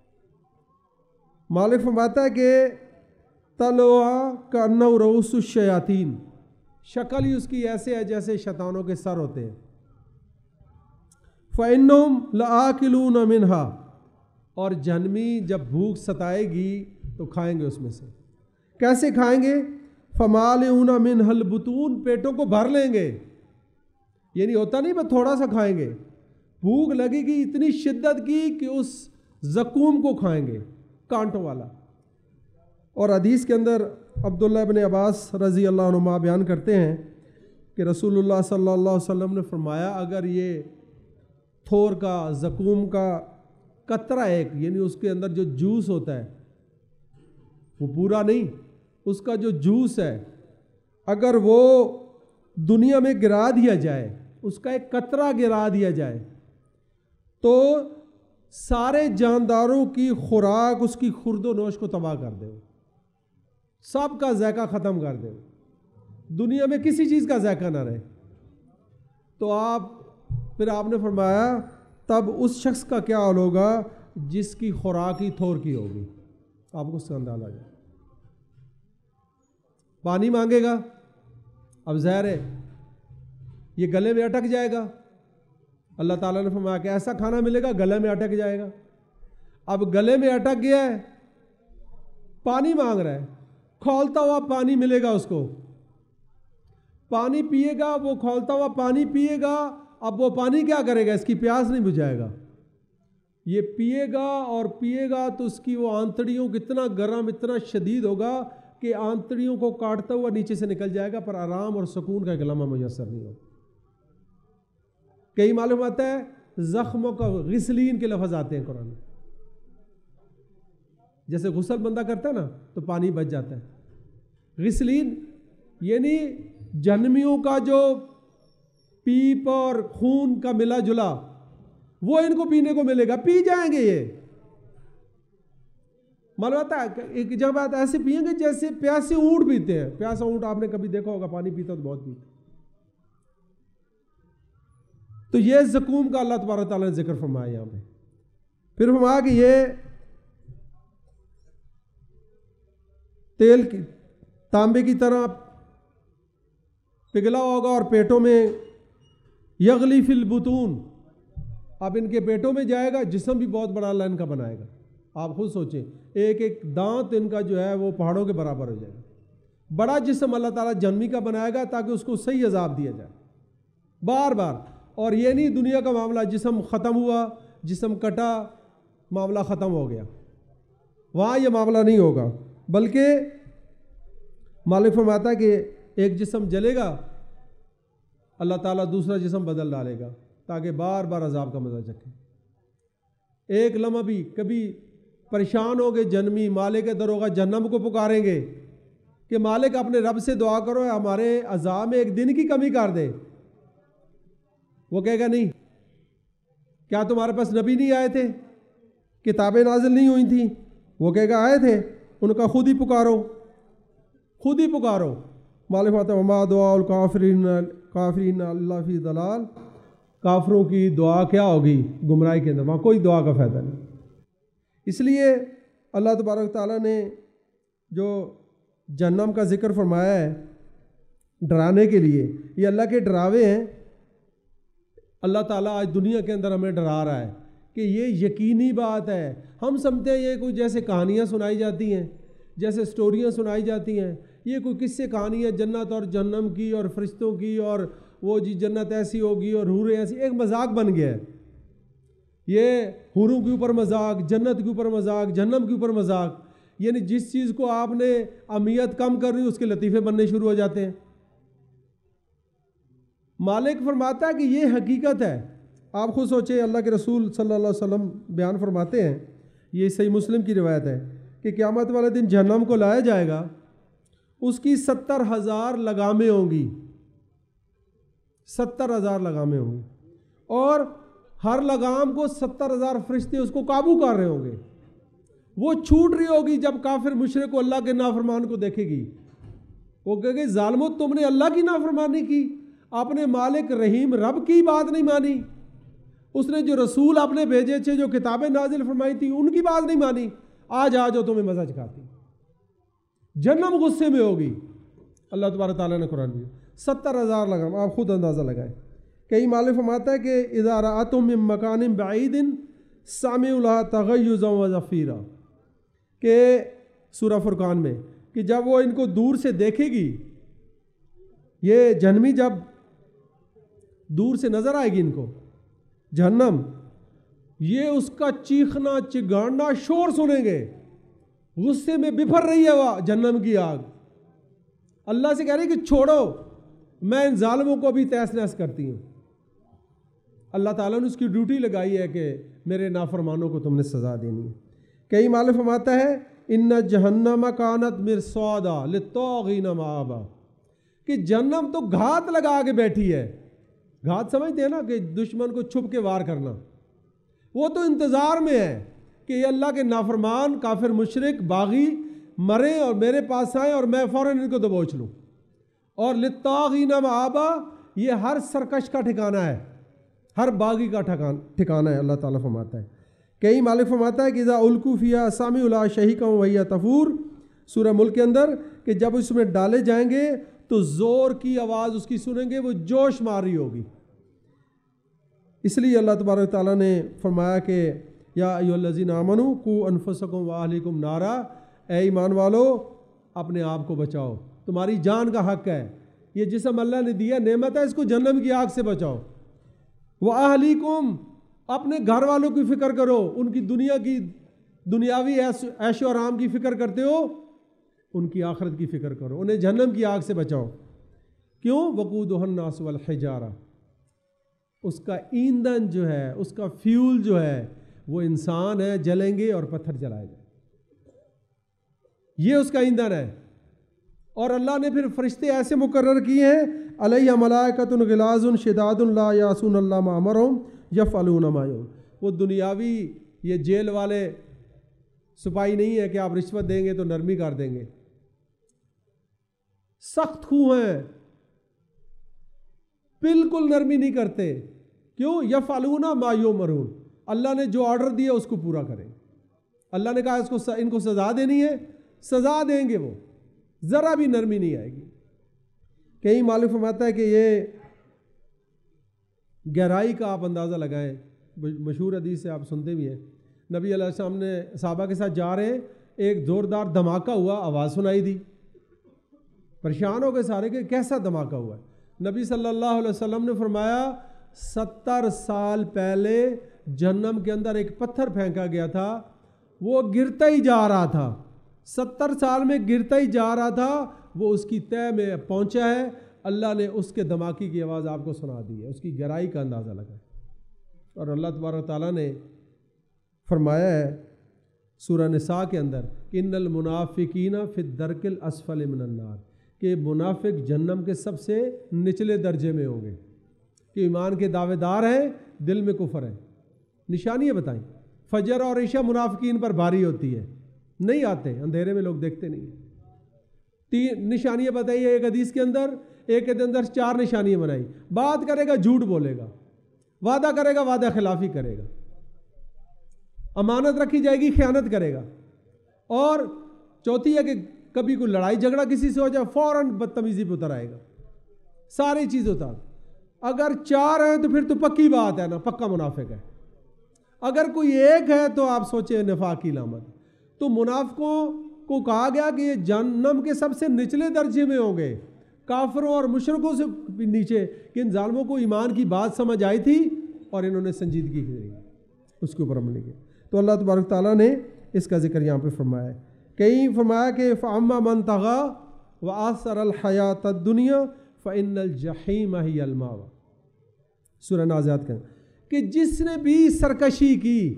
مالک فرماتا ہے کہ طلعها کأنہ رؤوس الشیاطین, شکل ہی اس کی ایسے ہے جیسے شیطانوں کے سر ہوتے ہیں. فإنہم لآکلون منہا, اور جہنمی جب بھوک ستائے گی تو کھائیں گے اس میں سے. کیسے کھائیں گے, فمالئون منہا البطون, پیٹوں کو بھر لیں گے. یہ نہیں ہوتا نہیں بس تھوڑا سا کھائیں گے, بھوک لگے گی اتنی شدت کی کہ اس زقوم کو کھائیں گے, کانٹوں والا. اور حدیث کے اندر عبداللہ ابن عباس رضی اللہ عنہما بیان کرتے ہیں کہ رسول اللہ صلی اللہ علیہ وسلم نے فرمایا اگر یہ تھور کا, زقوم کا قطرہ ایک, یعنی اس کے اندر جو جوس ہوتا ہے وہ پورا نہیں, اس کا جو جوس ہے اگر وہ دنیا میں گرا دیا جائے, اس کا ایک قطرہ گرا دیا جائے, تو سارے جانداروں کی خوراک اس کی خورد و نوش کو تباہ کر دے, سب کا ذائقہ ختم کر دے, دنیا میں کسی چیز کا ذائقہ نہ رہے. تو پھر آپ نے فرمایا تب اس شخص کا کیا حال ہوگا جس کی خوراک ہی تھور کی ہوگی. آپ کو اس کا اندازہ آ جائے, پانی مانگے گا, اب زہر ہے, یہ گلے میں اٹک جائے گا. اللہ تعالیٰ نے فرمایا کہ ایسا کھانا ملے گا گلے میں اٹک جائے گا. اب گلے میں اٹک گیا ہے, پانی مانگ رہا ہے, کھولتا ہوا پانی ملے گا اس کو، پانی پیے گا، وہ کھولتا ہوا پانی پیے گا. اب وہ پانی کیا کرے گا؟ اس کی پیاس نہیں بجھائے گا. یہ پیے گا اور پیے گا تو اس کی وہ آنتڑیوں کو اتنا گرم، اتنا شدید ہوگا کہ آنتڑیوں کو کاٹتا ہوا نیچے سے نکل جائے گا، پر آرام اور سکون کا ایک لمحہ میسر نہیں ہوگا. کئی معلوم آتا ہے زخموں کا غسلین کے لفظ آتے ہیں قرآن میں. جیسے غسل بندہ کرتا ہے نا تو پانی بچ جاتا ہے. غسلین یعنی جہنمیوں کا جو پیپ اور خون کا ملا جلا وہ ان کو پینے کو ملے گا، پی جائیں گے. یہ معلوم آتا ہے ایک جب بات ایسے پئیں گے جیسے پیاسے اونٹ پیتے ہیں. پیاسا اونٹ آپ نے کبھی دیکھا ہوگا پانی پیتا تو بہت پیتا. تو یہ زقوم کا اللہ تبارک تعالیٰ نے ذکر فرمایا یہاں پہ. پھر فرمایا کہ یہ تیل کی تانبے کی طرح پگھلا ہوگا اور پیٹوں میں یغلی فی البطون. اب ان کے پیٹوں میں جائے گا، جسم بھی بہت بڑا اللہ ان کا بنائے گا. آپ خود سوچیں ایک ایک دانت ان کا جو ہے وہ پہاڑوں کے برابر ہو جائے گا. بڑا جسم اللہ تعالیٰ جہنمی کا بنائے گا تاکہ اس کو صحیح عذاب دیا جائے بار بار. اور یہ نہیں دنیا کا معاملہ جسم ختم ہوا، جسم کٹا، معاملہ ختم ہو گیا. وہاں یہ معاملہ نہیں ہوگا، بلکہ مالک فرماتا ہے کہ ایک جسم جلے گا، اللہ تعالیٰ دوسرا جسم بدل ڈالے گا تاکہ بار بار عذاب کا مزہ چکھے. ایک لمحہ بھی کبھی پریشان ہو گئے جہنمی، مالک دروغہ جہنم کو پکاریں گے کہ مالک اپنے رب سے دعا کرو ہمارے عذاب میں ایک دن کی کمی کر دے. وہ کہے گا نہیں. کیا تمہارے پاس نبی نہیں آئے تھے؟ کتابیں نازل نہیں ہوئی تھیں؟ وہ کہے گا آئے تھے. ان کا خود ہی پکارو، خود ہی پکارو. مالک فرماتا ہے وما دعاء الکافرین الا فی ضلال. کافروں کی دعا کیا ہوگی؟ گمراہی کے اندر، وہاں کوئی دعا کا فائدہ نہیں. اس لیے اللہ تبارک تعالیٰ نے جو جہنم کا ذکر فرمایا ہے ڈرانے کے لیے، یہ اللہ کے ڈراوے ہیں. اللہ تعالیٰ آج دنیا کے اندر ہمیں ڈرا رہا ہے کہ یہ یقینی بات ہے. ہم سمجھتے ہیں یہ کوئی جیسے کہانیاں سنائی جاتی ہیں، جیسے سٹوریاں سنائی جاتی ہیں، یہ کوئی قصے کہانی ہے جنت اور جہنم کی اور فرشتوں کی، اور وہ جی جنت ایسی ہوگی اور حوریں ایسی. ایک مذاق بن گیا ہے یہ. حوروں کے اوپر مذاق، جنت کے اوپر مذاق، جہنم کے اوپر مذاق. یعنی جس چیز کو آپ نے اہمیت کم کر رہی اس کے لطیفے بننے شروع ہو جاتے ہیں. مالک فرماتا ہے کہ یہ حقیقت ہے. آپ خود سوچیں، اللہ کے رسول صلی اللہ علیہ وسلم بیان فرماتے ہیں، یہ صحیح مسلم کی روایت ہے کہ قیامت والے دن جہنم کو لایا جائے گا، اس کی 70,000 لگامیں ہوں گی. 70,000 لگامیں ہوں گی، اور ہر لگام کو 70,000 فرشتے اس کو قابو کر رہے ہوں گے. وہ چھوٹ رہی ہوگی جب کافر مشرک کو اللہ کے نافرمان کو دیکھے گی. وہ کہے گی ظالمو تم نے اللہ کی نافرمانی کی، اپنے مالک رحیم رب کی بات نہیں مانی. اس نے جو رسول اپنے بھیجے تھے، جو کتابیں نازل فرمائی تھی، ان کی بات نہیں مانی. آج جو تمہیں مزہ چکھاتی. جہنم غصے میں ہوگی. اللہ تبارک تعالیٰ نے قرآن میں 70,000 لگام، آپ خود اندازہ لگائیں. کئی مالک فرماتا ہے کہ اذا رأتم من مکان بعید سمعوا لها تغیظا وزفیرا، کہ سورہ فرقان میں کہ جب وہ ان کو دور سے دیکھے گی، یہ جہنمی جب دور سے نظر آئے گی ان کو جہنم، یہ اس کا چیخنا چگاڑنا شور سنیں گے. غصے میں بفر رہی ہے وہ جہنم کی آگ. اللہ سے کہہ رہی کہ چھوڑو، میں ان ظالموں کو بھی تہس نہس کرتی ہوں. اللہ تعالیٰ نے اس کی ڈیوٹی لگائی ہے کہ میرے نافرمانوں کو تم نے سزا دینی ہے. کئی مالک فرماتا ہے ان جہنم کانت مرصادا للطاغین مآبا، کہ جہنم تو گھات لگا کے بیٹھی ہے. گھات سمجھتے ہیں نا کہ دشمن کو چھپ کے وار کرنا. وہ تو انتظار میں ہے کہ یہ اللہ کے نافرمان کافر مشرک باغی مریں اور میرے پاس آئیں اور میں فوراً ان کو دبوچ لوں. اور للطاغین مآبا، یہ ہر سرکش کا ٹھکانہ ہے، ہر باغی کا ٹھکانہ ہے. اللہ تعالیٰ فرماتا ہے. کئی مالک فرماتا ہے کہ اذا القوا فیہا سمعوا لها شہیقا وہی تفور، سورہ ملک کے اندر، کہ جب اس میں ڈالے جائیں گے تو زور کی آواز اس کی سنیں گے، وہ جوش مار رہی ہوگی. اس لیے اللہ تبارک تعالیٰ نے فرمایا کہ یا ایھا الذین آمنوا قوا انفسکم واہلیکم نارا، اے ایمان والو اپنے آپ کو بچاؤ، تمہاری جان کا حق ہے، یہ جسم اللہ نے دیا نعمت ہے، اس کو جہنم کی آگ سے بچاؤ۔ وَأَهْلِكُمْ، اپنے گھر والوں کی فکر کرو، ان کی دنیاوی عیش و آرام کی فکر کرتے ہو، ان کی آخرت کی فکر کرو، انہیں جہنم کی آگ سے بچاؤ۔ کیوں؟ وَقُودُهَا النَّاسُ وَالْحِجَارَةُ، اس کا ایندھن جو ہے، اس کا فیول جو ہے وہ انسان ہے، جلیں گے اور پتھر جلائے جائیں، یہ اس کا ایندھن ہے۔ اور اللہ نے پھر فرشتے ایسے مقرر کیے ہیں، علیہ ملائکۃ غلاظ شداد لا یعصون اللہ ما امرہم یفعلون ما یؤمرون۔ وہ دنیاوی یہ جیل والے سپاہی نہیں ہے کہ آپ رشوت دیں گے تو نرمی کر دیں گے، سخت خو ہیں، بالکل نرمی نہیں کرتے۔ کیوں؟ یفعلون ما یؤمرون، اللہ نے جو آرڈر دیا اس کو پورا کریں۔ اللہ نے کہا ان کو سزا دینی ہے، سزا دیں گے، وہ ذرا بھی نرمی نہیں آئے گی۔ کہیں معلوم فرماتا ہے کہ یہ گہرائی کا آپ اندازہ لگائیں، مشہور حدیث سے آپ سنتے بھی ہیں، نبی علیہ السلام نے صحابہ کے ساتھ جا رہے ہیں، ایک زوردار دھماکہ ہوا، آواز سنائی دی، پریشان ہو گئے سارے کہ کیسا دھماکہ ہوا ہے؟ نبی صلی اللہ علیہ وسلم نے فرمایا 70 سال پہلے جہنم کے اندر ایک پتھر پھینکا گیا تھا، وہ گرتا ہی جا رہا تھا، 70 سال میں گرتا ہی جا رہا تھا، وہ اس کی تہہ میں پہنچا ہے، اللہ نے اس کے دھماکے کی آواز آپ کو سنا دی ہے، اس کی گہرائی کا اندازہ لگا۔ اور اللہ تبارک تعالیٰ نے فرمایا ہے سورہ نساء کے اندر، ان المنافقین فی الدرک الاسفل من النار، کہ منافق جہنم کے سب سے نچلے درجے میں ہوں گے، کہ ایمان کے دعوے دار ہیں، دل میں کفر ہے۔ نشانیاں بتائیں، فجر اور عشاء منافقین پر بھاری ہوتی ہے، نہیں آتے، اندھیرے میں لوگ دیکھتے نہیں۔ 3 نشانیاں بتائیے ایک حدیث کے اندر، ایک کے اندر 4 نشانیاں بنائی۔ بات کرے گا جھوٹ بولے گا، وعدہ کرے گا وعدہ خلافی کرے گا، امانت رکھی جائے گی خیانت کرے گا، اور چوتھی ہے کہ کبھی کوئی لڑائی جھگڑا کسی سے ہو جائے فوراً بدتمیزی پہ اتر آئے گا، ساری چیز اتار۔ اگر 4 ہیں تو پھر تو پکی بات ہے نا، پکا منافق ہے۔ اگر کوئی ایک ہے تو آپ سوچیں نفاق کی علامت۔ تو منافقوں کو کہا گیا کہ یہ جہنم کے سب سے نچلے درجے میں ہوں گے، کافروں اور مشرکوں سے بھی نیچے، کہ ان ظالموں کو ایمان کی بات سمجھ آئی تھی اور انہوں نے سنجیدگی کی، اس کے اوپر عمل نہیں کیا۔ تو اللہ تبارک تعالیٰ نے اس کا ذکر یہاں پہ فرمایا ہے۔ کہیں فرمایا کہ فَأَمَّا مَنْ طَغَىٰ وَآثَرَ الْحَيَاةَ الدُّنْيَا فَإِنَّ الْجَحِيمَ هِيَ الْمَأْوَىٰ، سورہ نازعات کا، کہ جس نے بھی سرکشی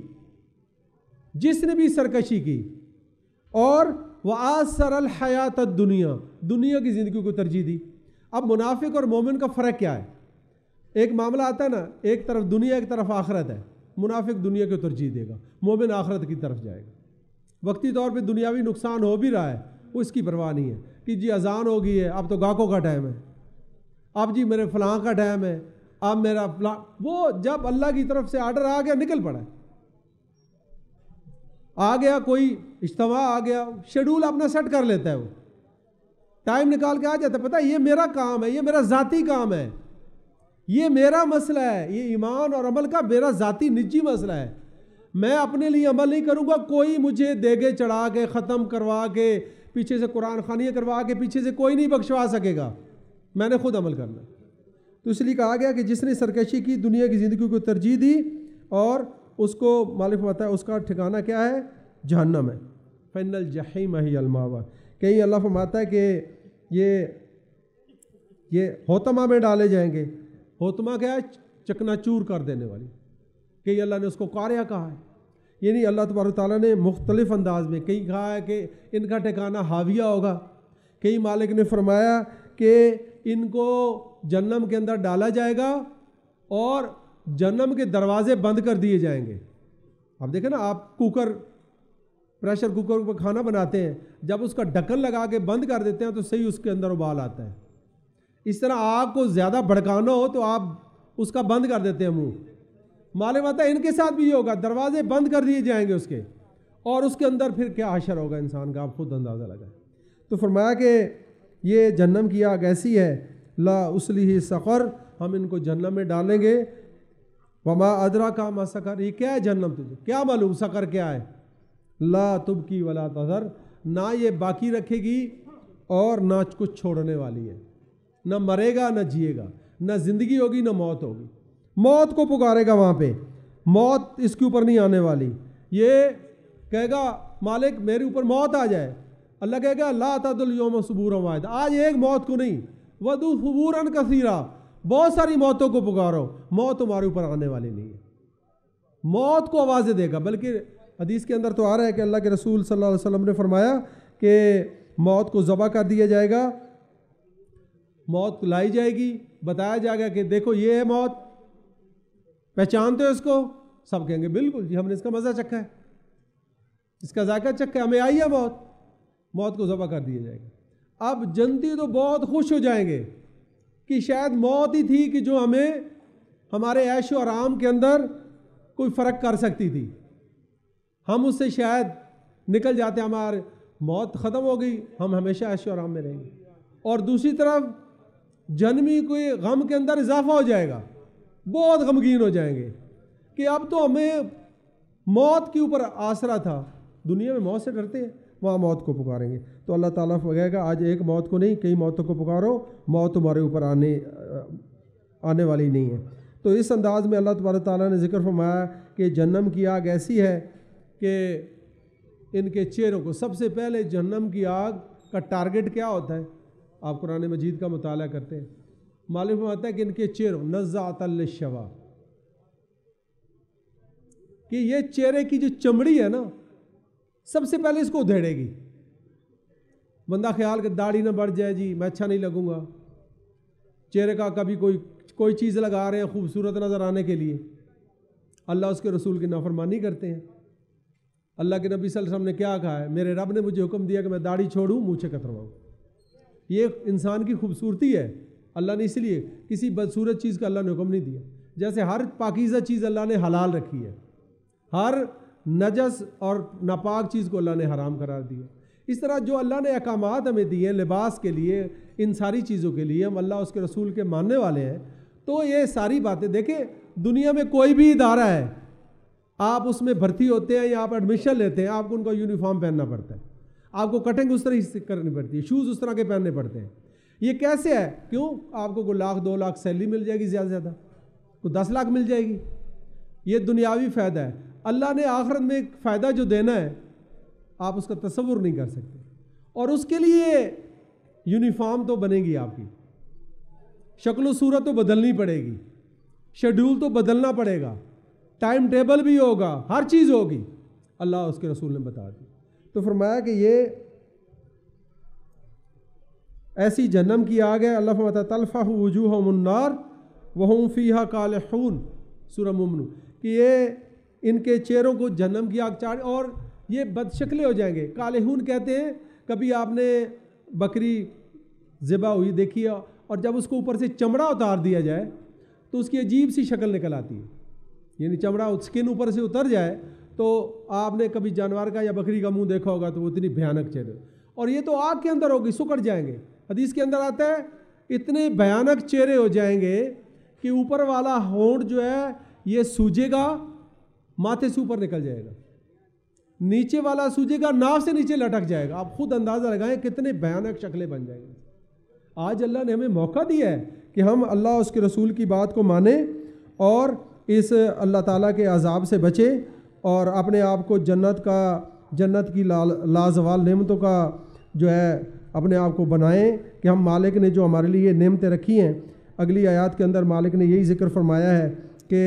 کی اور وَآثَرَ الْحَيَاةَ الدُّنْيَا، دنیا کی زندگی کو ترجیح دی۔ اب منافق اور مومن کا فرق کیا ہے؟ ایک معاملہ آتا ہے نا، ایک طرف دنیا ایک طرف آخرت ہے، منافق دنیا کو ترجیح دے گا، مومن آخرت کی طرف جائے گا۔ وقتی طور پہ دنیاوی نقصان ہو بھی رہا ہے، وہ اس کی پرواہ نہیں ہے کہ جی اذان ہو گئی ہے، اب تو گاہکوں کا ٹائم ہے، اب جی میرے فلاں کا ٹائم ہے، اب میرا فلاں، وہ جب اللہ کی طرف سے آرڈر آ گیا نکل پڑا ہے، آ گیا کوئی اجتماع آ گیا، شیڈول اپنا سیٹ کر لیتا ہے، وہ ٹائم نکال کے آ جاتا ہے، پتہ ہے یہ میرا کام ہے، یہ میرا ذاتی کام ہے، یہ میرا مسئلہ ہے، یہ ایمان اور عمل کا میرا ذاتی نجی مسئلہ ہے، میں اپنے لیے عمل نہیں کروں گا، کوئی مجھے دیگے چڑھا کے ختم کروا کے پیچھے سے قرآن خوانیاں کروا کے پیچھے سے کوئی نہیں بخشوا سکے گا، میں نے خود عمل کرنا۔ تو اس لیے کہا گیا کہ جس نے سرکشی کی، دنیا کی زندگی کو ترجیح دی، اور اس کو معلوم ہوتا ہے اس کا ٹھکانہ کیا ہے؟ جہنم ہے۔ فَإِنَّ الْجَحِيمَ هِيَ الْمَأْوَىٰ، کہیں اللہ فرماتا ہے کہ یہ ہوتما میں ڈالے جائیں گے۔ ہوتما کیا ہے؟ چکنا چور کر دینے والی، کہ اللہ نے اس کو قاریہ کہا ہے، یعنی اللہ تبارک تعالیٰ نے مختلف انداز میں کہیں کہا ہے کہ ان کا ٹھکانہ حاویہ ہوگا، کہیں مالک نے فرمایا کہ ان کو جہنم کے اندر ڈالا جائے گا اور جہنم کے دروازے بند کر دیے جائیں گے۔ اب دیکھیں نا، آپ پریشر کوکر پر کھانا بناتے ہیں، جب اس کا ڈھکن لگا کے بند کر دیتے ہیں تو صحیح اس کے اندر ابال آتا ہے۔ اس طرح آگ کو زیادہ بھڑکانا ہو تو آپ اس کا بند کر دیتے ہیں منہ، معلوم آتا ہے ان کے ساتھ بھی یہ ہوگا، دروازے بند کر دیے جائیں گے اس کے، اور اس کے اندر پھر کیا حشر ہوگا انسان کا، آپ خود اندازہ لگائیں۔ تو فرمایا کہ یہ جہنم کی آگ ایسی ہے، لا اسلیہ سقر، ہم ان کو جہنم میں ڈالیں گے، وما ادراک ما سقر، یہ کیا ہے جہنم، تجھے کیا معلوم سقر کیا ہے؟ لا تبکی ولا تذر، نہ یہ باقی رکھے گی اور نہ کچھ چھوڑنے والی ہے، نہ مرے گا نہ جیے گا، نہ زندگی ہوگی نہ موت ہوگی۔ موت کو پکارے گا وہاں پہ، موت اس کے اوپر نہیں آنے والی۔ یہ کہے گا مالک میرے اوپر موت آ جائے، اللہ کہے گا لا تعدل اليوم صبورا واحدا، آج ایک موت کو نہیں، ودو صبورا کثیرا، بہت ساری موتوں کو پکارو، موت تمہارے اوپر آنے والی نہیں ہے۔ موت کو آوازیں دے گا، بلکہ حدیث کے اندر تو آ رہا ہے کہ اللہ کے رسول صلی اللہ علیہ وسلم نے فرمایا کہ موت کو ذبح کر دیا جائے گا، موت لائی جائے گی، بتایا جائے گا کہ دیکھو یہ ہے موت، پہچانتے ہو اس کو؟ سب کہیں گے بالکل جی، ہم نے اس کا مزہ چکھا ہے، اس کا ذائقہ چکھا ہے، ہمیں آئی ہے موت۔ موت کو ذبح کر دیا جائے گا۔ اب جنتی تو بہت خوش ہو جائیں گے کہ شاید موت ہی تھی کہ جو ہمیں ہمارے عیش و آرام کے اندر کوئی فرق کر سکتی تھی، ہم اس سے شاید نکل جاتے، ہمارے موت ختم ہو گئی، ہم ہمیشہ عیش و آرام میں رہیں گے۔ اور دوسری طرف جنمی کوئی غم کے اندر اضافہ ہو جائے گا، بہت غمگین ہو جائیں گے کہ اب تو ہمیں موت کے اوپر آسرا تھا، دنیا میں موت سے ڈرتے ہیں، وہاں موت کو پکاریں گے۔ تو اللہ تعالیٰ کہے گا آج ایک موت کو نہیں، کئی موتوں کو پکارو، موت تمہارے اوپر آنے والی نہیں ہے۔ تو اس انداز میں اللہ تبارک تعالیٰ نے ذکر فرمایا کہ جہنم کی آگ ایسی ہے کہ ان کے چہروں کو، سب سے پہلے جہنم کی آگ کا ٹارگٹ کیا ہوتا ہے؟ آپ قرآن مجید کا مطالعہ کرتے ہیں، معلوم ہوتا ہے کہ ان کے چہروں نزاعۃ للشوا، کہ یہ چہرے کی جو چمڑی ہے نا، سب سے پہلے اس کو ادھیڑے گی۔ بندہ خیال کہ داڑھی نہ بڑھ جائے، جی میں اچھا نہیں لگوں گا، چہرے کا کبھی کوئی چیز لگا رہے ہیں خوبصورت نظر آنے کے لیے، اللہ اس کے رسول کی نافرمانی کرتے ہیں۔ اللہ کے نبی صلی اللہ علیہ وسلم نے کیا کہا ہے؟ میرے رب نے مجھے حکم دیا کہ میں داڑھی چھوڑوں، مونچھیں کترواؤں۔ یہ انسان کی خوبصورتی ہے، اللہ نے اس لیے کسی بدصورت چیز کا اللہ نے حکم نہیں دیا۔ جیسے ہر پاکیزہ چیز اللہ نے حلال رکھی ہے، ہر نجس اور ناپاک چیز کو اللہ نے حرام قرار دیا۔ اس طرح جو اللہ نے احکامات ہمیں دیے ہیں لباس کے لیے، ان ساری چیزوں کے لیے، ہم اللہ اس کے رسول کے ماننے والے ہیں، تو یہ ساری باتیں دیکھیں، دنیا میں کوئی بھی ادارہ ہے، آپ اس میں بھرتی ہوتے ہیں یا آپ ایڈمیشن لیتے ہیں، آپ کو ان کا یونیفارم پہننا پڑتا ہے، آپ کو کٹنگ اس طرح سے کرنی پڑتی ہے، شوز اس طرح کے پہننے پڑتے ہیں۔ یہ کیسے ہے؟ کیوں؟ آپ کو کوئی 1,00,000 2,00,000 سیلری مل جائے گی، زیادہ سے زیادہ کوئی 10 لاکھ مل جائے گی، یہ دنیاوی فائدہ ہے۔ اللہ نے آخرت میں ایک فائدہ جو دینا ہے، آپ اس کا تصور نہیں کر سکتے، اور اس کے لیے یونیفارم تو بنے گی، آپ کی شکل و صورت تو بدلنی پڑے گی، شیڈول تو بدلنا پڑے گا، ٹائم ٹیبل بھی ہوگا، ہر چیز ہوگی، اللہ اس کے رسول نے بتا دی۔ تو فرمایا کہ یہ ایسی جہنم کی آگ ہے، اللہ فرماتا ہے تلفح وجوہہم النار وہم فیہا کالحون، سورہ مومنون، کہ یہ ان کے چہروں کو جہنم کی آگ چاڑ، اور یہ بد شکلے ہو جائیں گے۔ کالحون کہتے ہیں، کبھی آپ نے بکری ذبح ہوئی دیکھی ہے، اور جب اس کو اوپر سے چمڑا اتار دیا جائے تو اس کی عجیب سی شکل نکل آتی ہے، یعنی چمڑا سکن اوپر سے اتر جائے تو آپ نے کبھی جانور کا یا بکری کا منہ دیکھا ہوگا تو وہ اتنی بھیانک چہرے، اور یہ تو آگ کے اندر ہوگی، سکڑ جائیں گے۔ حدیث کے اندر آتا ہے اتنے بھیانک چہرے ہو جائیں گے کہ اوپر والا ہونٹ جو ہے یہ سوجے گا، ماتھے سے اوپر نکل جائے گا، نیچے والا سوجے گا، ناف سے نیچے لٹک جائے گا۔ آپ خود اندازہ لگائیں کتنے بھیانک شکلیں بن جائیں گی۔ آج اللہ نے ہمیں موقع دیا ہے کہ ہم اللہ اس کے رسول کی بات کو مانیں اور اس اللہ تعالیٰ کے عذاب سے بچیں، اور اپنے آپ کو جنت کی لازوال نعمتوں کا جو ہے اپنے آپ کو بنائیں کہ ہم مالک نے جو ہمارے لیے نعمتیں رکھی ہیں، اگلی آیات کے اندر مالک نے یہی ذکر فرمایا ہے کہ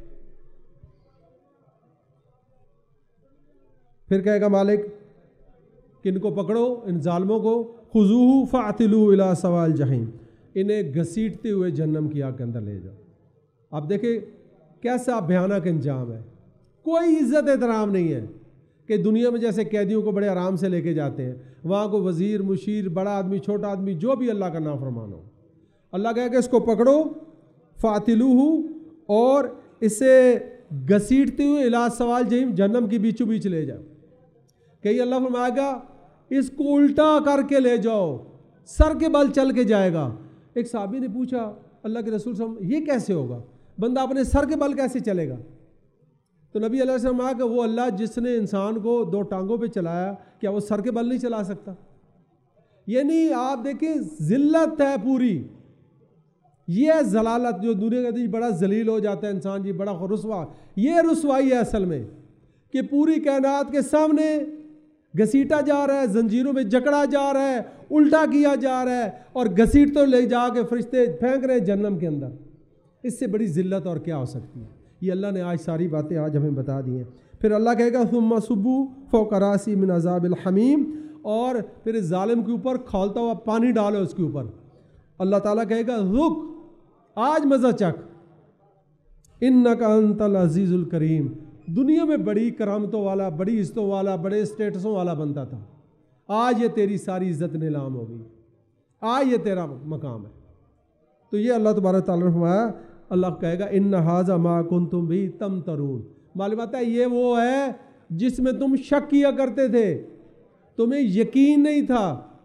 پھر کہے گا مالک کہ ان کو پکڑو، ان ظالموں کو، خذوہ فاعتلوہ الی سواء الجحیم، انہیں گھسیٹتے ہوئے جہنم کی آگ کے اندر لے جاؤ۔ اب دیکھیں کیسا بھیانک انجام ہے، کوئی عزت احترام نہیں ہے کہ دنیا میں جیسے قیدیوں کو بڑے آرام سے لے کے جاتے ہیں، وہاں کو وزیر، مشیر، بڑا آدمی، چھوٹا آدمی، جو بھی اللہ کا نافرمان ہو، اللہ کہے کہ اس کو پکڑو، فاعتلوہ، اور اسے گھسیٹتے ہوئے الی سواء الجحیم، جہنم کی بیچوں بیچ لے جاؤ۔ کہ اللہ فرمائے گا اس کو الٹا کر کے لے جاؤ، سر کے بل چل کے جائے گا۔ ایک صحابی نے پوچھا اللہ کے رسول صلی اللہ علیہ وسلم یہ کیسے ہوگا، بندہ اپنے سر کے بل کیسے چلے گا؟ تو نبی علیہ السلام کہا کہ وہ اللہ جس نے انسان کو 2 ٹانگوں پہ چلایا، کیا وہ سر کے بل نہیں چلا سکتا؟ یعنی آپ دیکھیں ذلت ہے پوری، یہ ہے ضلالت جو دنیا کا بڑا ذلیل ہو جاتا ہے انسان جی، بڑا رسوا، یہ رسوائی ہے اصل میں کہ پوری کائنات کے سامنے گھسیٹا جا رہا ہے، زنجیروں میں جکڑا جا رہا ہے، الٹا کیا جا رہا ہے، اور گھسیٹ تو لے جا کے فرشتے پھینک رہے ہیں جہنم کے اندر۔ اس سے بڑی ذلت اور کیا ہو سکتی ہے؟ یہ اللہ نے آج ساری باتیں آج ہمیں بتا دی ہیں۔ پھر اللہ کہے گا ثم صبوا فوق راسی من عذاب الحمیم، اور پھر اس ظالم کے اوپر کھولتا ہوا پانی ڈالو اس کے اوپر۔ اللہ تعالیٰ کہے گا رک، آج مزہ چکھ، انک انت العزیز الکریم۔ دنیا میں بڑی کرامتوں والا، بڑی عزتوں والا، بڑے اسٹیٹسوں والا بنتا تھا، آج یہ تیری ساری عزت نیلام ہو گئی، آج یہ تیرا مقام ہے۔ تو یہ اللہ تبارک تعالیٰ نے فرمایا، اللہ کہے گا ان ھذا ما کنتم بہ تمترون، معلوم آتا ہے یہ وہ ہے جس میں تم شک کیا کرتے تھے، تمہیں یقین نہیں تھا،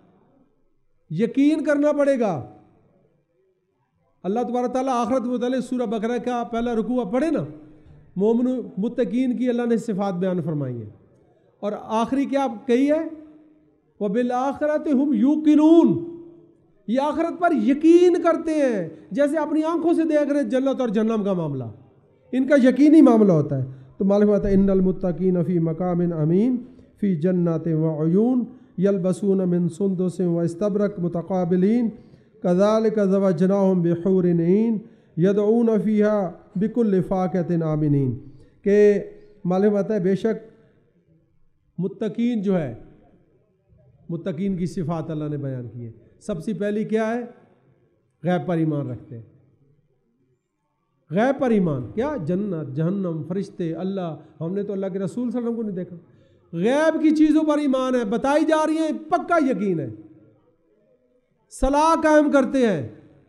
یقین کرنا پڑے گا۔ اللہ تبارک تعالیٰ آخرت متعلق سورہ بقرہ کا پہلا رکوع پڑھے نا، مومن متقین کی اللہ نے صفات بیان فرمائی ہیں، اور آخری کیا کہی ہے؟ وَبِالْآخِرَةِ هُمْ يُوقِنُونَ، یہ آخرت پر یقین کرتے ہیں، جیسے اپنی آنکھوں سے دیکھ رہے جنت اور جہنم کا معاملہ، ان کا یقینی معاملہ ہوتا ہے۔ تو معلوم ہوتا ہے ان المتقین فی مقام امین فی جنات وعیون یلبسون من سندس واستبرق متقابلین کذالک زوجناہم بحور عین یدعون فیہا بکل فاکہۃ آمنین، کہ معلوم ہوتا ہے بے شک متقین جو ہے، متقین کی صفات اللہ نے بیان کی ہے۔ سب سے پہلی کیا ہے؟ غیب پر ایمان رکھتے ہیں، غیب پر ایمان، کیا؟ جنت، جہنم، فرشتے، اللہ، ہم نے تو اللہ کے رسول صلی اللہ علیہ وسلم کو نہیں دیکھا، غیب کی چیزوں پر ایمان ہے، بتائی جا رہی ہیں، پکا یقین ہے، صلاح قائم کرتے ہیں،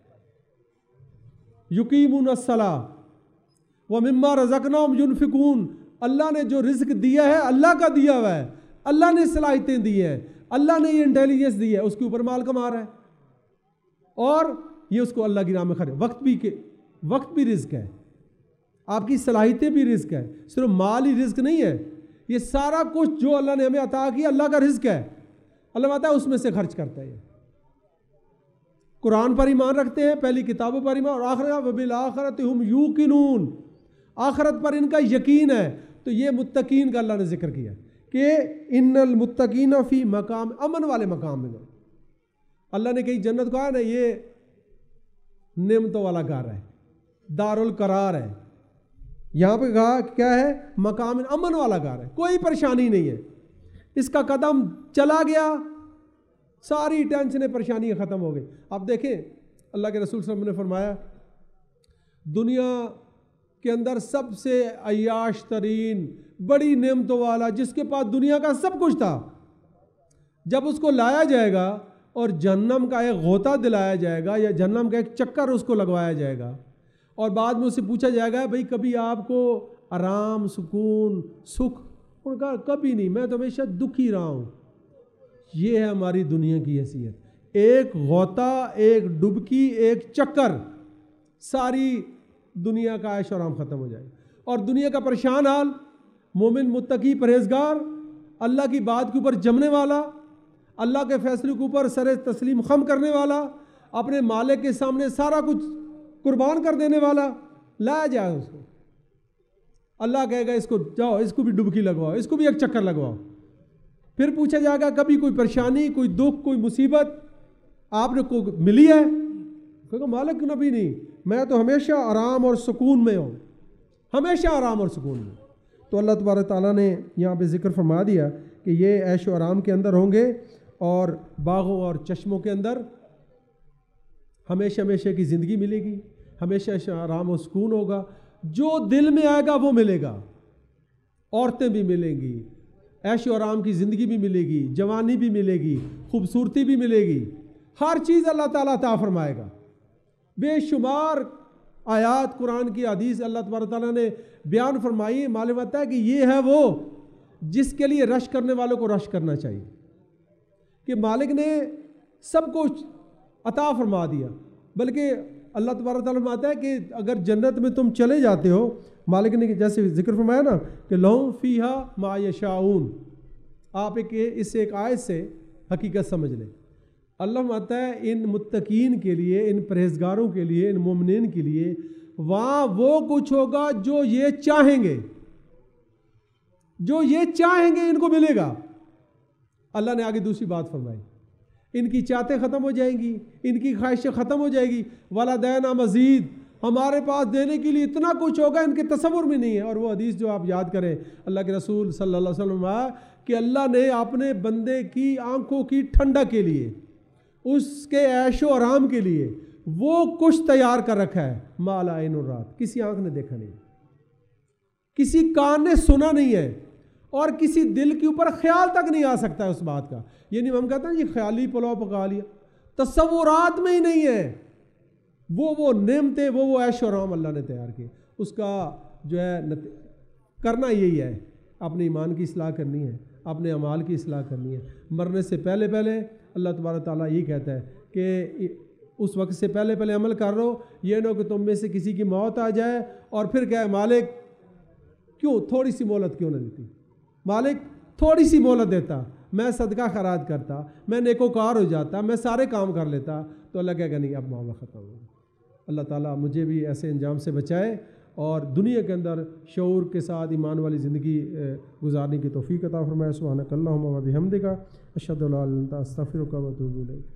یقیمون الصلاۃ ومما رزقناہم ینفقون، اللہ نے جو رزق دیا ہے اللہ کا دیا ہوا ہے، اللہ نے صلاحیتیں دی ہیں، اللہ نے یہ انٹیلیجنس دی ہے، اس کے اوپر مال کما رہا ہے، اور یہ اس کو اللہ کی راہ میں خرچ، وقت بھی رزق ہے، آپ کی صلاحیتیں بھی رزق ہے، صرف مال ہی رزق نہیں ہے، یہ سارا کچھ جو اللہ نے ہمیں عطا کیا اللہ کا رزق ہے، اللہ بتا ہے اس میں سے خرچ کرتا ہے۔ قرآن پر ایمان رکھتے ہیں، پہلی کتابوں پر ایمان، اور آخرت وبالآخرۃ ہم یوقنون، آخرت پر ان کا یقین ہے۔ تو یہ متقین کا اللہ نے ذکر کیا کہ ان المتقین فی مقام، امن والے مقام میں، اللہ نے کہیں جنت کو آیا نا، یہ نعمتوں والا گھر ہے، دار القرار ہے، یہاں پہ کہا کیا ہے؟ مقام امن والا گھر ہے، کوئی پریشانی نہیں ہے، اس کا قدم چلا گیا ساری ٹینشنیں پریشانیاں ختم ہو گئی۔ آپ دیکھیں اللہ کے رسول صلی اللہ علیہ وسلم نے فرمایا دنیا کے اندر سب سے عیاش ترین بڑی نعمتوں والا جس کے پاس دنیا کا سب کچھ تھا، جب اس کو لایا جائے گا اور جہنم کا ایک غوطہ دلایا جائے گا یا جہنم کا ایک چکر اس کو لگوایا جائے گا، اور بعد میں اسے پوچھا جائے گا بھئی کبھی آپ کو آرام، سکون، سکھ؟ انہوں نے کہا کبھی نہیں، میں تو ہمیشہ دکھ ہی رہا ہوں۔ یہ ہے ہماری دنیا کی حیثیت، ایک غوطہ، ایک ڈبکی، ایک چکر، ساری دنیا کا عیش و آرام ختم ہو جائے گا، اور دنیا کا پریشان حال، مومن متقی پرہیزگار، اللہ کی بات کے اوپر جمنے والا، اللہ کے فیصلے کے اوپر سر تسلیم خم کرنے والا، اپنے مالک کے سامنے سارا کچھ قربان کر دینے والا، لایا جائے اس کو، اللہ کہے گا اس کو جاؤ، اس کو بھی ڈبکی لگواؤ، اس کو بھی ایک چکر لگواؤ۔ پھر پوچھا جائے گا کبھی کوئی پریشانی، کوئی دکھ، کوئی مصیبت آپ نے کو ملی ہے؟ کہا مالک نبی نہیں، میں تو ہمیشہ آرام اور سکون میں ہوں، ہمیشہ آرام اور سکون میں۔ تو اللہ تبارک تعالیٰ نے یہاں پہ ذکر فرما دیا کہ یہ عیش و آرام کے اندر ہوں گے، اور باغوں اور چشموں کے اندر ہمیشہ ہمیشہ کی زندگی ملے گی، ہمیشہ آرام و سکون ہوگا، جو دل میں آئے گا وہ ملے گا، عورتیں بھی ملیں گی، عیش و آرام کی زندگی بھی ملے گی، جوانی بھی ملے گی، خوبصورتی بھی ملے گی، ہر چیز اللہ تعالیٰ عطا فرمائے گا۔ بے شمار آیات قرآن کی حدیث اللہ تبارک تعالیٰ نے بیان فرمائی، معلوم ہوتا ہے کہ یہ ہے وہ جس کے لیے رش کرنے والوں کو رش کرنا چاہیے، کہ مالک نے سب کچھ عطا فرما دیا، بلکہ اللہ تبارک تعالیٰ فرماتا ہے کہ اگر جنت میں تم چلے جاتے ہو، مالک نے جیسے ذکر فرمایا نا کہ لہم فیہا ما یشاؤون، آپ اس ایک آیت سے حقیقت سمجھ لیں اللہ فرماتا ہے ان متقین کے لیے، ان پرہیزگاروں کے لیے، ان مومنین کے لیے وہاں وہ کچھ ہوگا جو یہ چاہیں گے، جو یہ چاہیں گے ان کو ملے گا۔ اللہ نے آگے دوسری بات فرمائی، ان کی چاہتیں ختم ہو جائیں گی، ان کی خواہشیں ختم ہو جائیں گی، وَلَدَيْنَا مزید، ہمارے پاس دینے کے لیے اتنا کچھ ہوگا ان کے تصور میں نہیں ہے۔ اور وہ حدیث جو آپ یاد کریں، اللہ کے رسول صلی اللہ علیہ وسلم کہ اللہ نے اپنے بندے کی آنکھوں کی ٹھنڈک کے لیے، اس کے عیش و آرام کے لیے وہ کچھ تیار کر رکھا ہے، ما لا عین رات، کسی آنکھ نے دیکھا نہیں، کسی کان نے سنا نہیں ہے، اور کسی دل کے اوپر خیال تک نہیں آ سکتا ہے اس بات کا۔ یعنی ہم کہتے ہیں یہ خیالی پلاؤ پکا لیا، تصورات میں ہی نہیں ہے۔ وہ نعمتیں، وہ عیش و آرام اللہ نے تیار کیے، اس کا جو ہے کرنا یہی ہے، اپنے ایمان کی اصلاح کرنی ہے، اپنے اعمال کی اصلاح کرنی ہے۔ مرنے سے پہلے پہلے اللہ تبارک تعالیٰ یہ کہتا ہے کہ اس وقت سے پہلے پہلے عمل کر رہو، یہ نہ ہو کہ تم میں سے کسی کی موت آ جائے اور پھر کہے مالک کیوں تھوڑی سی مہلت کیوں نہ دیتی، مالک تھوڑی سی مہلت دیتا، میں صدقہ خیرات کرتا، میں نیکوکار ہو جاتا، میں سارے کام کر لیتا، تو اللہ کہے گا نہیں اب معاملہ ختم ہو گیا۔ اللہ تعالیٰ مجھے بھی ایسے انجام سے بچائے اور دنیا کے اندر شعور کے ساتھ ایمان والی زندگی گزارنے کی توفیق عطا فرمائے۔ سبحانک اللہم و بحمدک، اشہد ان لا الہ الا انت، استغفرک و اتوب الیک۔